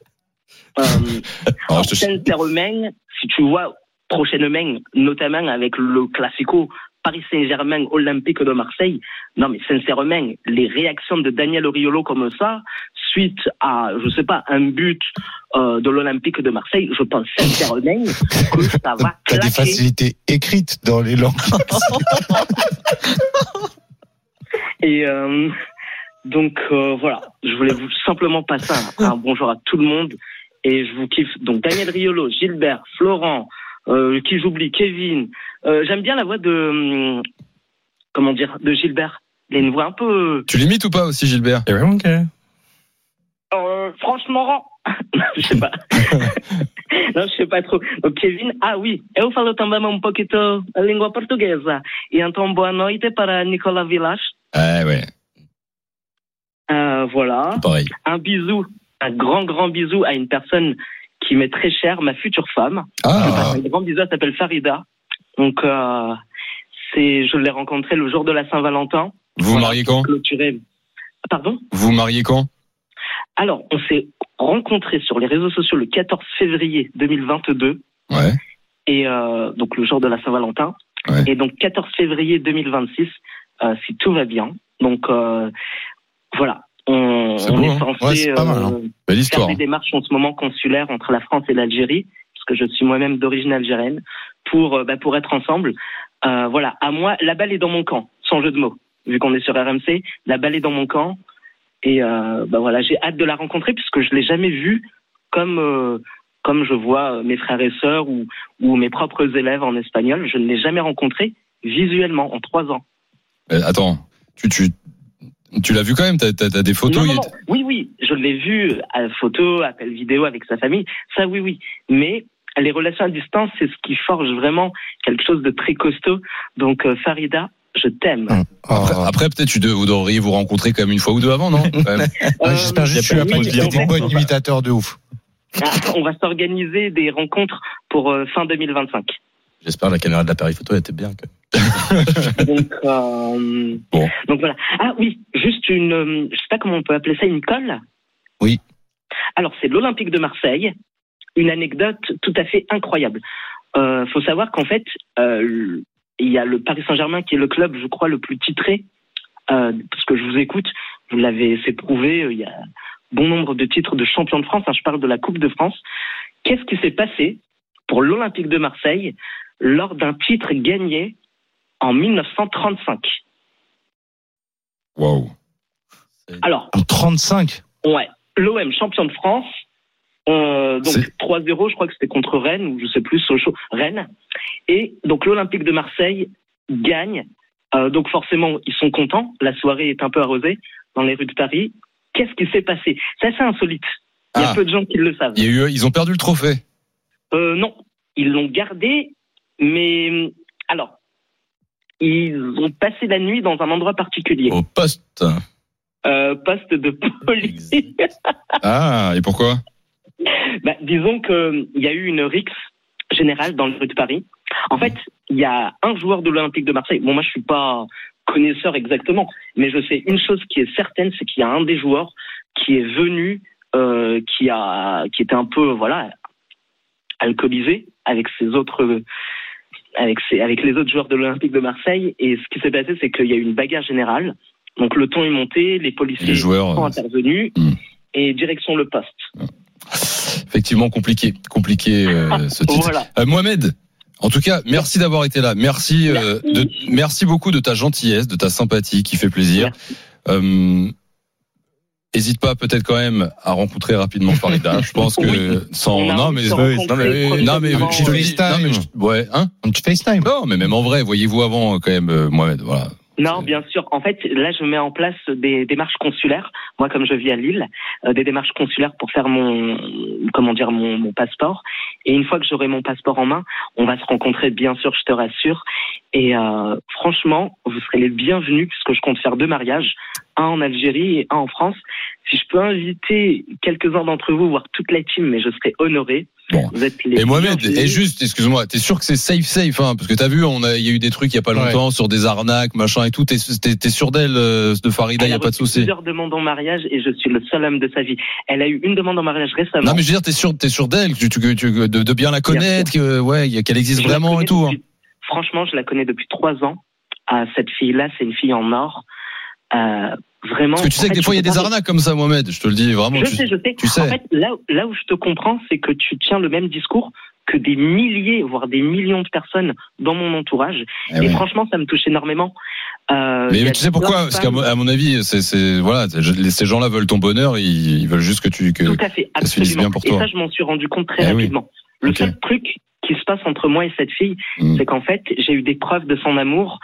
euh, alors je te... sincèrement, si tu vois prochainement, notamment avec le classico Paris Saint-Germain Olympique de Marseille, non mais sincèrement, les réactions de Daniel Riolo comme ça, suite à, je sais pas, un but euh, de l'Olympique de Marseille, je pense sincèrement que ça va claquer. T'as des facilités écrites dans les langues. Et euh, donc euh, voilà, je voulais vous simplement passer un, un bonjour à tout le monde et je vous kiffe. Donc Daniel Riolo, Gilbert, Florent, euh, qui j'oublie, Kevin. Euh, j'aime bien la voix de euh, comment dire de Gilbert. Il a une voix un peu. Tu l'imites ou pas aussi, Gilbert? Euh, franchement, je sais pas. Non, je sais pas trop. Donc Kevin, ah oui, eu falo também um pouquinho a língua portuguesa. E então boa noite para Nicolas Villas. Ah ouais. Euh, voilà. Pareil. Un bisou, un grand grand bisou à une personne qui m'est très chère, ma future femme. Ah. Un grand bisou, elle s'appelle Farida. Donc euh, c'est, je l'ai rencontrée le jour de la Saint-Valentin. Vous vous mariez quand? Clôturé. Pardon? Vous vous mariez quand? Alors, on s'est rencontrés sur les réseaux sociaux le quatorze février deux mille vingt-deux. Ouais. Et euh, donc le jour de la Saint-Valentin. Ouais. Et donc quatorze février deux mille vingt-six, euh, si tout va bien. Donc euh, voilà, on, c'est on beau, est hein. censé Ouais, c'est pas mal, hein. euh, Belle faire histoire. des démarches en ce moment consulaires entre la France et l'Algérie, parce que je suis moi-même d'origine algérienne, pour euh, bah, pour être ensemble. Euh, voilà, à moi, la balle est dans mon camp, sans jeu de mots. Vu qu'on est sur R M C, la balle est dans mon camp. Et euh, bah voilà, j'ai hâte de la rencontrer puisque je l'ai jamais vue comme euh, comme je vois mes frères et sœurs ou ou mes propres élèves en espagnol. Je ne l'ai jamais rencontrée visuellement en trois ans. Euh, attends, tu tu tu l'as vu quand même? T'as t'as, t'as des photos? Non, non, non. Oui, oui, je l'ai vu à photo, appel vidéo avec sa famille. Ça, oui, oui. Mais les relations à distance, c'est ce qui forge vraiment quelque chose de très costaud. Donc euh, Farida, je t'aime. Après, après peut-être tu de, vous devriez vous rencontrer quand même une fois ou deux avant, non? Quand même. Euh, J'espère juste que tu as pas dit des bons imitateurs de ouf. Ah, on va s'organiser des rencontres pour euh, fin deux mille vingt-cinq. J'espère que la caméra de l'appareil photo était bien. donc, euh, bon. donc voilà. Ah oui, juste une, euh, je sais pas comment on peut appeler ça, une colle. Oui. Alors c'est l'Olympique de Marseille. Une anecdote tout à fait incroyable. Euh, faut savoir qu'en fait, euh, il y a le Paris Saint-Germain qui est le club, je crois, le plus titré, euh, parce que je vous écoute, vous l'avez fait prouver, euh, il y a bon nombre de titres de champion de France, hein, je parle de la Coupe de France. Qu'est-ce qui s'est passé pour l'Olympique de Marseille lors d'un titre gagné en dix-neuf cent trente-cinq? Waouh. Alors. En trente-cinq? Ouais. L'O M champion de France. Euh, donc C'est... trois zéro, je crois que c'était contre Rennes, ou je sais plus, Sochaux, Rennes. Et donc l'Olympique de Marseille gagne. Euh, donc forcément, ils sont contents. La soirée est un peu arrosée dans les rues de Paris. Qu'est-ce qui s'est passé? C'est assez insolite. Il y a Ah. peu de gens qui le savent. Il y a eu, ils ont perdu le trophée. Euh, non, ils l'ont gardé, mais alors, ils ont passé la nuit dans un endroit particulier. Au poste. Euh, poste de police. Ah, et pourquoi? Bah, disons qu'il y a eu une rixe générale dans les rues de Paris. En fait, il y a un joueur de l'Olympique de Marseille. Bon, moi, je suis pas connaisseur exactement, mais je sais une chose qui est certaine, c'est qu'il y a un des joueurs qui est venu, euh, qui a, qui était un peu, voilà, alcoolisé avec ses autres, avec ses, avec les autres joueurs de l'Olympique de Marseille. Et ce qui s'est passé, c'est qu'il y a eu une bagarre générale. Donc le ton est monté, les policiers les joueurs, sont euh... intervenus mmh. et direction le poste. Effectivement, compliqué, compliqué euh, ce titre. Voilà. Euh, Mohamed, en tout cas, merci d'avoir été là. Merci, euh, merci. De, merci beaucoup de ta gentillesse, de ta sympathie, qui fait plaisir. Euh, Hésite pas peut-être quand même à rencontrer rapidement Farida. Je pense que oui. sans On a non envie mais de se non mais rencontrer non mais prochainement. je te le dis, non mais je- ouais hein Un petit FaceTime. non mais même en vrai voyez-vous avant quand même euh, Mohamed voilà. Non, bien sûr. En fait, là, je mets en place des démarches consulaires. Moi, comme je vis à Lille, euh, des démarches consulaires pour faire mon, comment dire, mon, mon passeport. Et une fois que j'aurai mon passeport en main, on va se rencontrer, bien sûr, je te rassure. Et euh, franchement, vous serez les bienvenus puisque je compte faire deux mariages, un en Algérie et un en France. Si je peux inviter quelques-uns d'entre vous, voire toute la team, mais je serai honoré. Bon. Vous êtes les Et Mohamed, bienvenus. et juste, excuse-moi, t'es sûr que c'est safe, safe, hein, parce que t'as vu, on a, il y a eu des trucs il y a pas longtemps Ouais. sur des arnaques, machin et tout. T'es, t'es, t'es sûr d'elle, euh, de Farida, il y a Elle pas de reçu souci. plusieurs demandes en mariage et je suis le seul homme de sa vie. Elle a eu une demande en mariage récemment. Non mais je veux dire, t'es sûr, t'es sûr d'elle, que tu, que tu, de, de bien la connaître, que, ouais, qu'elle existe Je la vraiment connais et tout. Hein. depuis- Franchement, je la connais depuis trois ans. Ah, cette fille-là, c'est une fille en or. Euh, vraiment. Parce que tu sais en que fait, des fois il y a je des peux pas- arnaques comme ça, Mohamed. Je te le dis vraiment. Je tu, sais, je sais. tu sais. En fait, là, là où je te comprends, c'est que tu tiens le même discours que des milliers, voire des millions de personnes dans mon entourage. Eh et ouais. franchement, ça me touche énormément. Euh, il y Mais a tu sais plein pourquoi? de Parce qu'à mon, femmes- à mon avis, c'est, c'est voilà, c'est- je- ces gens-là veulent ton bonheur, ils, ils veulent juste que tu que Tout à fait, ça se finisse absolument. bien pour Et toi. ça, je m'en suis rendu compte très Eh oui. rapidement. Le Ok. seul truc qui se passe entre moi et cette fille, Mm. c'est qu'en fait, j'ai eu des preuves de son amour.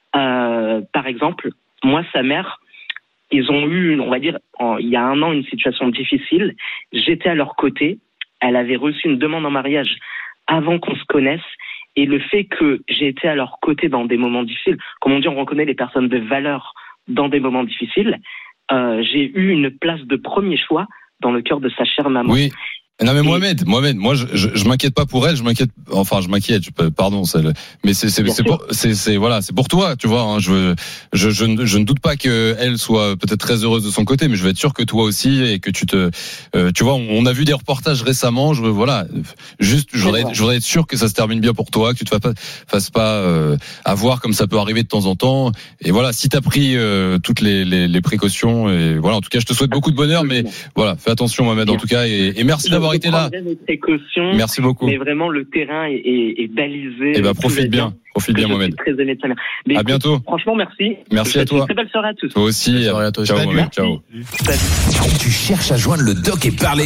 Euh, par exemple, moi, sa mère, ils ont eu, on va dire, en- il y a un an, une situation difficile. J'étais à leur côté. Elle avait reçu une demande en mariage avant qu'on se connaisse. Et le fait que j'ai été à leur côté dans des moments difficiles, comme on dit, on reconnaît les personnes de valeur dans des moments difficiles, euh, j'ai eu une place de premier choix dans le cœur de sa chère maman. Oui. Non mais Mohamed, Mohamed, moi je, je, je m'inquiète pas pour elle, je m'inquiète, enfin je m'inquiète, je, peux- pardon, c'est le- mais c'est c'est Bien c'est sûr. pour, c'est c'est voilà, c'est pour toi, tu vois. Hein, je, veux- je je ne je ne doute pas que elle soit peut-être très heureuse de son côté, mais je veux être sûr que toi aussi et que tu te, euh, tu vois, on, on a vu des reportages récemment, je veux voilà, juste je voudrais vrai. je voudrais être sûr que ça se termine bien pour toi, que tu te fasses pas fasses pas euh, avoir comme ça peut arriver de temps en temps. Et voilà, si t'as pris euh, toutes les, les les précautions et voilà, en tout cas, je te souhaite beaucoup de bonheur, mais voilà, fais attention Mohamed en Bien. tout cas et, et merci Je d'avoir été là. prendrai mes précautions, Merci beaucoup. mais vraiment le terrain est, est, est balisé. Eh ben, tout profite va bien, profite bien, Je suis Mohamed. très aimé de sa mère. Mais À écoute, bientôt. Franchement, merci. Merci Je à souhaite toi. Une très belle soirée à tous. Toi aussi. soirée à toi aussi. Ciao, Salut. Mohamed. Ciao. Tu cherches à joindre le doc et parler.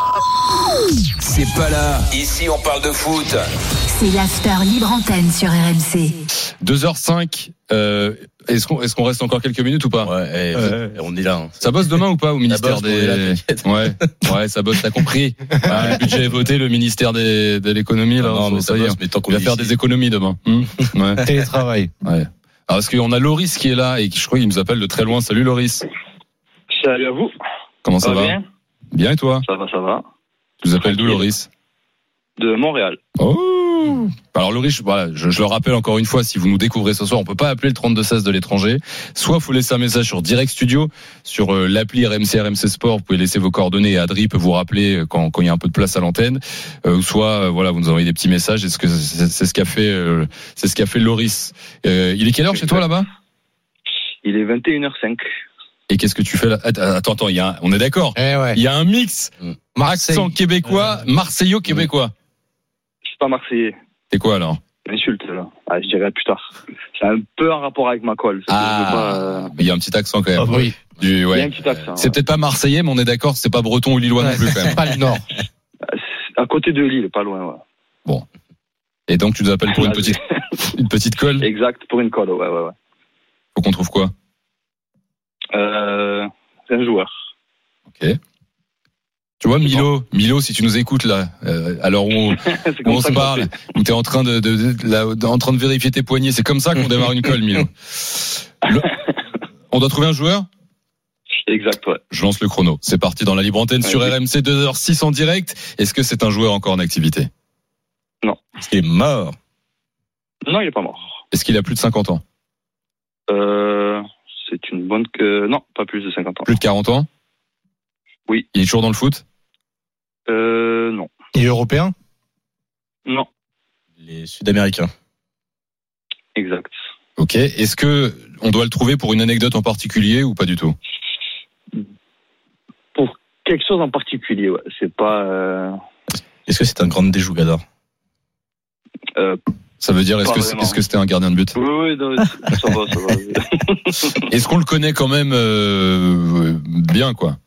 C'est pas là. Ici, on parle de foot. C'est l'after libre antenne sur R M C. deux heures cinq. Euh, est-ce qu'on, est-ce qu'on reste encore quelques minutes ou pas? Ouais, eh, Ouais. on est là. Hein. Ça bosse demain ou pas au ministère bosse, on est là, des, t'inquiète. ouais, ouais, ça bosse, t'as compris. Ah, le budget est voté, le ministère des, de l'économie, là. Non, mais ça y est. bosse, mais tant qu'on On va est faire ici. des économies demain. Hum ouais. Télétravail. Ouais. Alors, parce qu'on a Loris qui est là et qui, je crois, il nous appelle de très loin. Salut Loris. Salut à vous. Comment ça, Ça va va? bien Bien et toi? Ça va, ça va. Tu nous appelles d'où Tranquille. Loris? De Montréal. Oh, Ouh. Alors Loris, voilà, je, je le rappelle encore une fois, si vous nous découvrez ce soir, on peut pas appeler le trente-deux seize de l'étranger. Soit faut laisser un message sur Direct Studio, sur euh, l'appli R M C, R M C Sport. Vous pouvez laisser vos coordonnées et Adri peut vous rappeler quand quand il y a un peu de place à l'antenne. Euh, soit euh, voilà, vous nous envoyez des petits messages. Est-ce que c'est, c'est ce qu'a fait, euh, c'est ce qu'a fait Loris. Euh, il est quelle heure chez toi là-bas? Il est vingt et une heures cinq. Et qu'est-ce que tu fais là? Attends, attends, il y a, un, on est d'accord. Eh ouais. Il y a un mix. Marseille. Accent québécois, Euh, marseillais-québécois. Je suis pas marseillais. C'est quoi alors? Insulte là. Ah, je dirai plus tard. C'est un peu en rapport avec ma colle. Ah, pas, euh... il y a un petit accent quand même. Ah, oui. Du, ouais. Il y a un petit accent. C'est ouais. peut-être pas marseillais, mais on est d'accord, c'est pas breton ou lillois Ouais, non plus quand même. c'est pas le Nord. À côté de Lille, pas loin. Ouais. Bon. Et donc tu nous appelles pour une petite, une petite colle? Exact, pour une colle. Ouais, ouais, ouais. Faut qu'on trouve quoi? Euh, c'est un joueur. Ok. Tu vois, Milo, Milo, si tu nous écoutes là, euh, à l'heure où on, où on se parle, où t'es en train de, de, de, de, là, en train de vérifier tes poignets, c'est comme ça qu'on démarre une colle, Milo. Le, on doit trouver un joueur? Exact, ouais. Je lance le chrono. C'est parti dans la libre antenne Ouais, sur oui. R M C deux heures six en direct. Est-ce que c'est un joueur encore en activité? Non. Est-ce qu'il est mort? Non, il est pas mort. Est-ce qu'il a plus de cinquante ans? Euh, c'est une bonne que... Non, pas plus de cinquante ans. Plus de quarante ans? Oui. Il est toujours dans le foot? Euh, non. Il est européen? Non. Les Sud-Américains. Exact. Ok. Est-ce que on doit le trouver pour une anecdote en particulier ou pas du tout? Pour quelque chose en particulier, ouais. C'est pas... Euh... Est-ce que c'est un grand déjougador? Euh, Ça veut dire, est-ce Pas que, vraiment. est-ce que c'était un gardien de but? Oui, oui, non, ça va, ça va. Est-ce qu'on le connaît quand même euh, bien, quoi?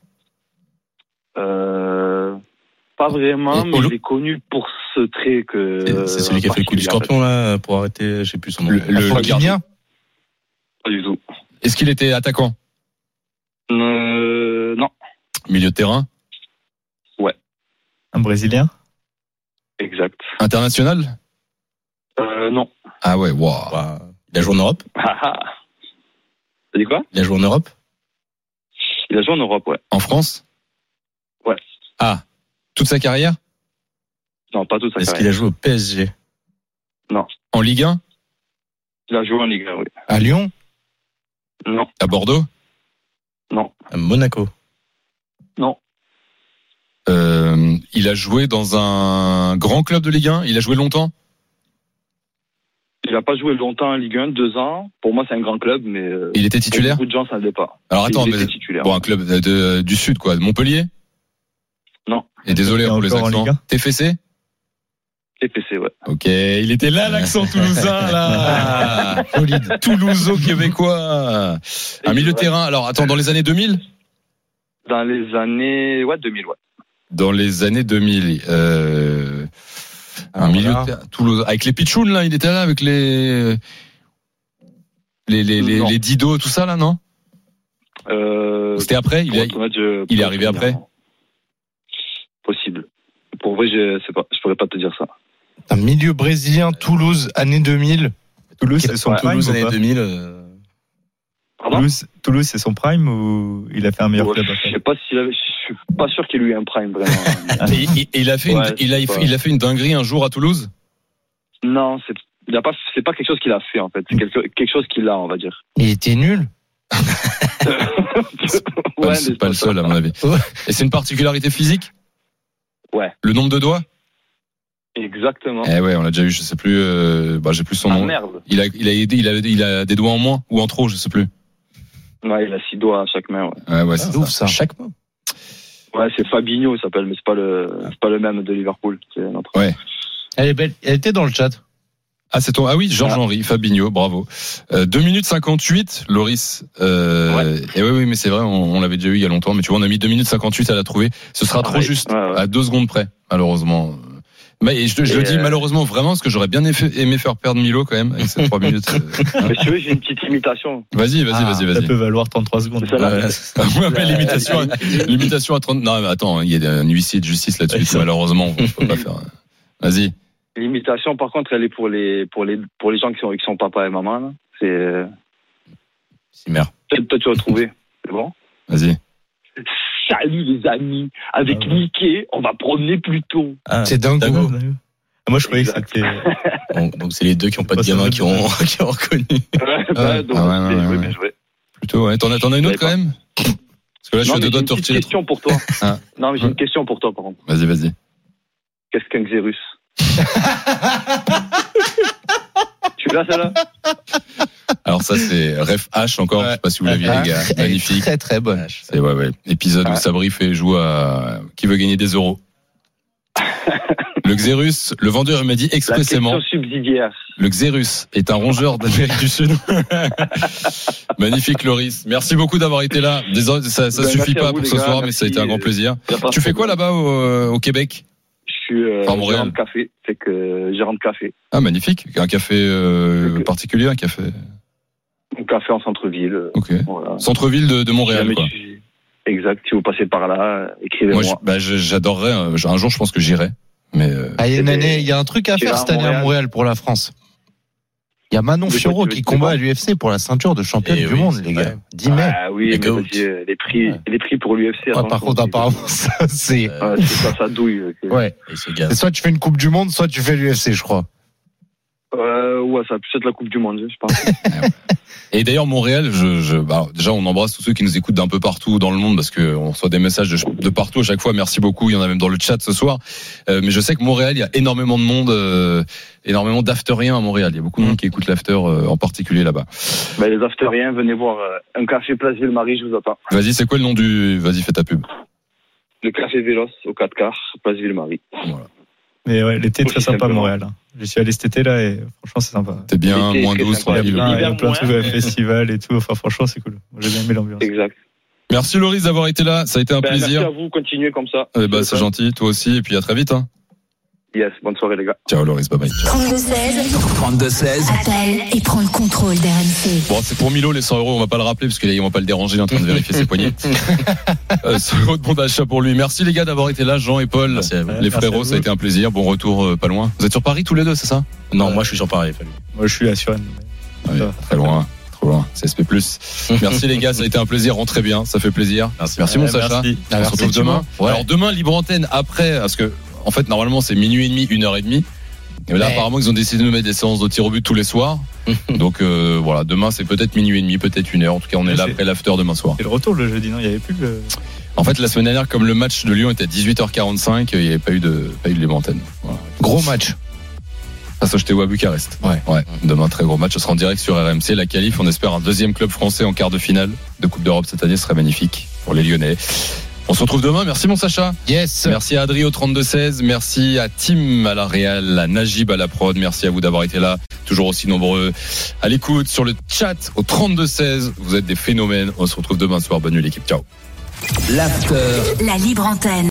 Euh, pas vraiment, Et mais Olo- il est connu pour ce trait que... C'est c'est celui qui a fait le coup du scorpion là pour arrêter, je sais plus son nom. Le, le- le gardien? Pas du tout. Est-ce qu'il était attaquant? Euh, non. Milieu de terrain? Ouais. Un Brésilien? Exact. International? Euh, non. Ah ouais, waouh. Wow. Il a joué en Europe? Ah, ah. T'as dit quoi? Il a joué en Europe? Il a joué en Europe, ouais. En France? Ouais. Ah. Toute sa carrière? Non, pas toute sa Est-ce carrière. qu'il a joué au P S G? Non. En Ligue un? Il a joué en Ligue un, oui. À Lyon? Non. À Bordeaux? Non. À Monaco? Non. Euh, il a joué dans un grand club de Ligue un? Il a joué longtemps? Il a pas joué longtemps en Ligue un, deux ans. Pour moi, c'est un grand club, mais... euh, Il était titulaire? Pour beaucoup de gens, ça ne l'est pas. Alors attends, il mais était titulaire. bon, un club de, de- du sud, quoi, de Montpellier? Non. Et désolé Il est pour les encore en accents. Ligue un? T F C? T P C, ouais. Ok, il était là l'accent toulousain là. Solide. Toulouso-québécois. Un milieu de terrain. Alors attends, dans les années deux mille? Dans les années... Ouais, deux mille, ouais. Dans les années deux mille. Euh... Un Alors milieu là. de terrain. Toulouse. Avec les pitchouns là, il était là avec les les les les, Non. les Dido, tout ça là, non? Euh, C'était après. Il pour est être honnête, je- il est pour arrivé te dire, après. non. Possible. Pour vrai, je sais pas. Je pourrais pas te dire ça. Un milieu brésilien, Toulouse, année deux mille. Toulouse, c'est son Ouais, prime Toulouse ou années pas? deux mille. euh, Pardon? Toulouse, Toulouse, c'est son prime ou il a fait un meilleur Ouais, club je après? sais pas s'il avait... Je suis pas sûr qu'il ait eu un prime, vraiment. Et, il- il a fait Ouais, une, il a je sais pas. il a fait une dinguerie un jour à Toulouse. Non, c'est... Il a pas, c'est pas quelque chose qu'il a fait, en fait. C'est quelque, quelque chose qu'il a, on va dire. Il était nul. Ouais, c'est pas le seul à mon avis. Ouais. Et c'est une particularité physique? Ouais. Le nombre de doigts? Exactement. Eh ouais, on l'a déjà eu, je sais plus, euh, bah j'ai plus son Ah nom. merde. Il a, il a aidé, il a, il a des doigts en moins ou en trop, je sais plus. Ouais, il a six doigts à chaque main, ouais. Ouais, ouais, c'est ouf ça. ça. Chaque mois. Ouais, c'est Fabinho, il s'appelle, mais c'est pas le, c'est pas le même de Liverpool. C'est un autre. Ouais. Elle est belle. Elle était dans le chat. Ah, c'est ton, ah oui, Georges-Henri, Fabinho, bravo. Euh, deux minutes cinquante-huit, Loris. Euh, Ouais. Et oui, oui, mais c'est vrai, on, on l'avait déjà eu il y a longtemps, mais tu vois, on a mis deux minutes cinquante-huit à la trouver. Ce sera trop Ouais, juste, ouais, ouais. à deux secondes près, malheureusement. Mais et je, te- je Et le dis euh, malheureusement vraiment, parce que j'aurais bien aimé aimé faire perdre Milo quand même, avec ces trois minutes. euh, Mais si tu veux, j'ai une petite imitation. Vas-y, vas-y, Ah, vas-y, Ça vas-y. peut valoir trente-trois secondes. C'est celle-là. Ouais, ouais, mais l'imitation, l'imitation à trente, non, mais attends, il y a un huissier de justice là-dessus, Ouais, ça. malheureusement, on peut pas faire. Vas-y. L'imitation, par contre, elle est pour les, pour les, pour les gens qui sont, qui sont papa et maman, là. C'est, euh, C'est merde. peut-être toi, tu vas trouver. C'est bon? Vas-y. Salut les amis, avec Ah ouais. Mickey, on va promener plus tôt. Ah, C'est dingue. Dago. Moi, je croyais que c'était. Donc, donc c'est les deux qui ont pas de gamins qui ont, qui ont reconnu. Ouais, bah, donc, Ah ouais, ouais, bien joué, ouais. bien joué. Plutôt, ouais. T'en as, t'en as une autre quand même? Parce que là, je Non, suis à deux mais doigts j'ai de te une petite retirer. question pour toi. Ah. Non, mais j'ai une question pour toi, par contre. Vas-y, vas-y. Qu'est-ce qu'un Xérus? Tu l'as, celle-là? Alors ça, c'est Ref H encore. Je sais pas si vous l'aviez, Ah, les gars. elle est Magnifique. Très très bonne. C'est, ouais, ouais. Épisode Ah. où Sabri fait jouer à qui veut gagner des euros. Le Xérus, le vendeur m'a dit La expressément. question subsidiaire. Le Xérus est un rongeur d'Amérique du Sud. Magnifique, Loris. Merci beaucoup d'avoir été là. Désolé, ça, ça Ben, suffit merci à pas vous, pour les ce gars. soir, mais ça a Merci. été un grand plaisir. Y a pas de Tu fais quoi problème. là-bas au, au Québec? Je suis euh, Enfin, Montréal. gérant de café. C'est que gérant de café. Ah, magnifique. Un café euh, particulier, un café. Un café en centre-ville. Ok. Voilà. Centre-ville de, de Montréal, Jamais quoi. tu- Exact. Si vous passez par là, écrivez-moi. Moi, je- bah, je- j'adorerais. euh, Un jour, je pense que j'irai. Mais euh, Ah, il y a une C'était- année, il y a un truc à tu faire vas à cette année à Montréal. Montréal pour la France. Il y a Manon De quoi Fiorot tu veux qui dire combat à l'U F C pour la ceinture de championne Eh du oui, monde, c'est les gars. vrai. dix mai. Ah oui, Les mais goats. vas-y, euh, les prix, les prix pour l'U F C. Ouais, par contre, apparemment, ça, c'est, Ah, c'est ça, ça douille. ok. ouais. Et ce gars. C'est soit tu fais une Coupe du Monde, soit tu fais l'U F C, je crois. Euh, ouais, ça va plus être la Coupe du Monde, je pense. Et d'ailleurs, Montréal, je, je, bah, déjà, on embrasse tous ceux qui nous écoutent d'un peu partout dans le monde parce que on reçoit des messages de, de partout à chaque fois. Merci beaucoup. Il y en a même dans le chat ce soir. Euh, mais je sais que Montréal, il y a énormément de monde, euh, énormément d'afteriens à Montréal. Il y a beaucoup de monde qui écoute l'after, euh, en particulier là-bas. Ben, les afteriens, venez voir euh, un café Place Ville-Marie, je vous attends. Vas-y, c'est quoi le nom du, vas-y, fais ta pub. Le café Vélos au quatre quarts, Place Ville-Marie. Voilà. Mais ouais, l'été est très Aussi sympa à simplement. Montréal. hein. Je suis allé cet été là et franchement, c'est sympa. T'es bien, L'été, moins très douze, sympa. Il y a tranquille. plein, il y a L'hiver, plein de trucs, moins. ouais, festival et tout. Enfin, franchement, c'est cool. Moi, j'ai bien aimé l'ambiance. Exact. Merci Loris d'avoir été là. Ça a été un Ben, merci plaisir. à vous, continuez comme ça. Eh ben, c'est gentil. Toi aussi. Et puis à très vite, hein. Yes, bonne soirée les gars. Ciao Loris, bye bye. trente-deux seize, trente-deux seize. appelle et prends le contrôle d'R M C. Bon, c'est pour Milo les cent euros, on va pas le rappeler parce qu'on va pas le déranger, il est en train de vérifier ses poignets. euh, cent euros de bon d'achat pour lui. Merci les gars d'avoir été là, Jean et Paul. Merci à vous. Les Merci à frérots, vous. ça a été un plaisir. Bon retour euh, pas loin. Vous êtes sur Paris tous les deux, c'est ça? Non, moi je suis sur Paris. Fallu. Moi, je suis à Suresnes. Ouais, très loin. Trop loin. C S P plus. Merci les gars, ça a été un plaisir. Rentrez bien, ça fait plaisir. Merci. Merci mon Ouais, Sacha. merci. On se retrouve demain. Ouais. Alors demain, libre antenne après, parce que en fait normalement c'est minuit et demi, une heure et demie. Et là Ouais. apparemment ils ont décidé de nous mettre des séances de tir au but tous les soirs. Donc euh, voilà, demain c'est peut-être minuit et demi, peut-être une heure. En tout cas, on est Ouais, là c'est- après l'after demain soir. Et le retour le jeudi, non, il n'y avait plus le. En fait, la semaine dernière, comme le match de Lyon était à dix-huit heures quarante-cinq, il n'y avait pas eu de, pas eu de libre antenne. Voilà. Gros match. Ça s'achetait où à Bucarest. Ouais. Ouais. Demain, très gros match. Ce sera en direct sur R M C. La qualif, on espère un deuxième club français en quart de finale de Coupe d'Europe cette année. Ce serait magnifique pour les Lyonnais. On se retrouve demain. Merci mon Sacha. Yes. Merci à Adri au trente-deux seize. Merci à Tim à la Réal, à Najib à la prod. Merci à vous d'avoir été là. Toujours aussi nombreux à l'écoute sur le chat au trente-deux seize. Vous êtes des phénomènes. On se retrouve demain soir. Bonne nuit l'équipe. Ciao. L'after. La libre antenne.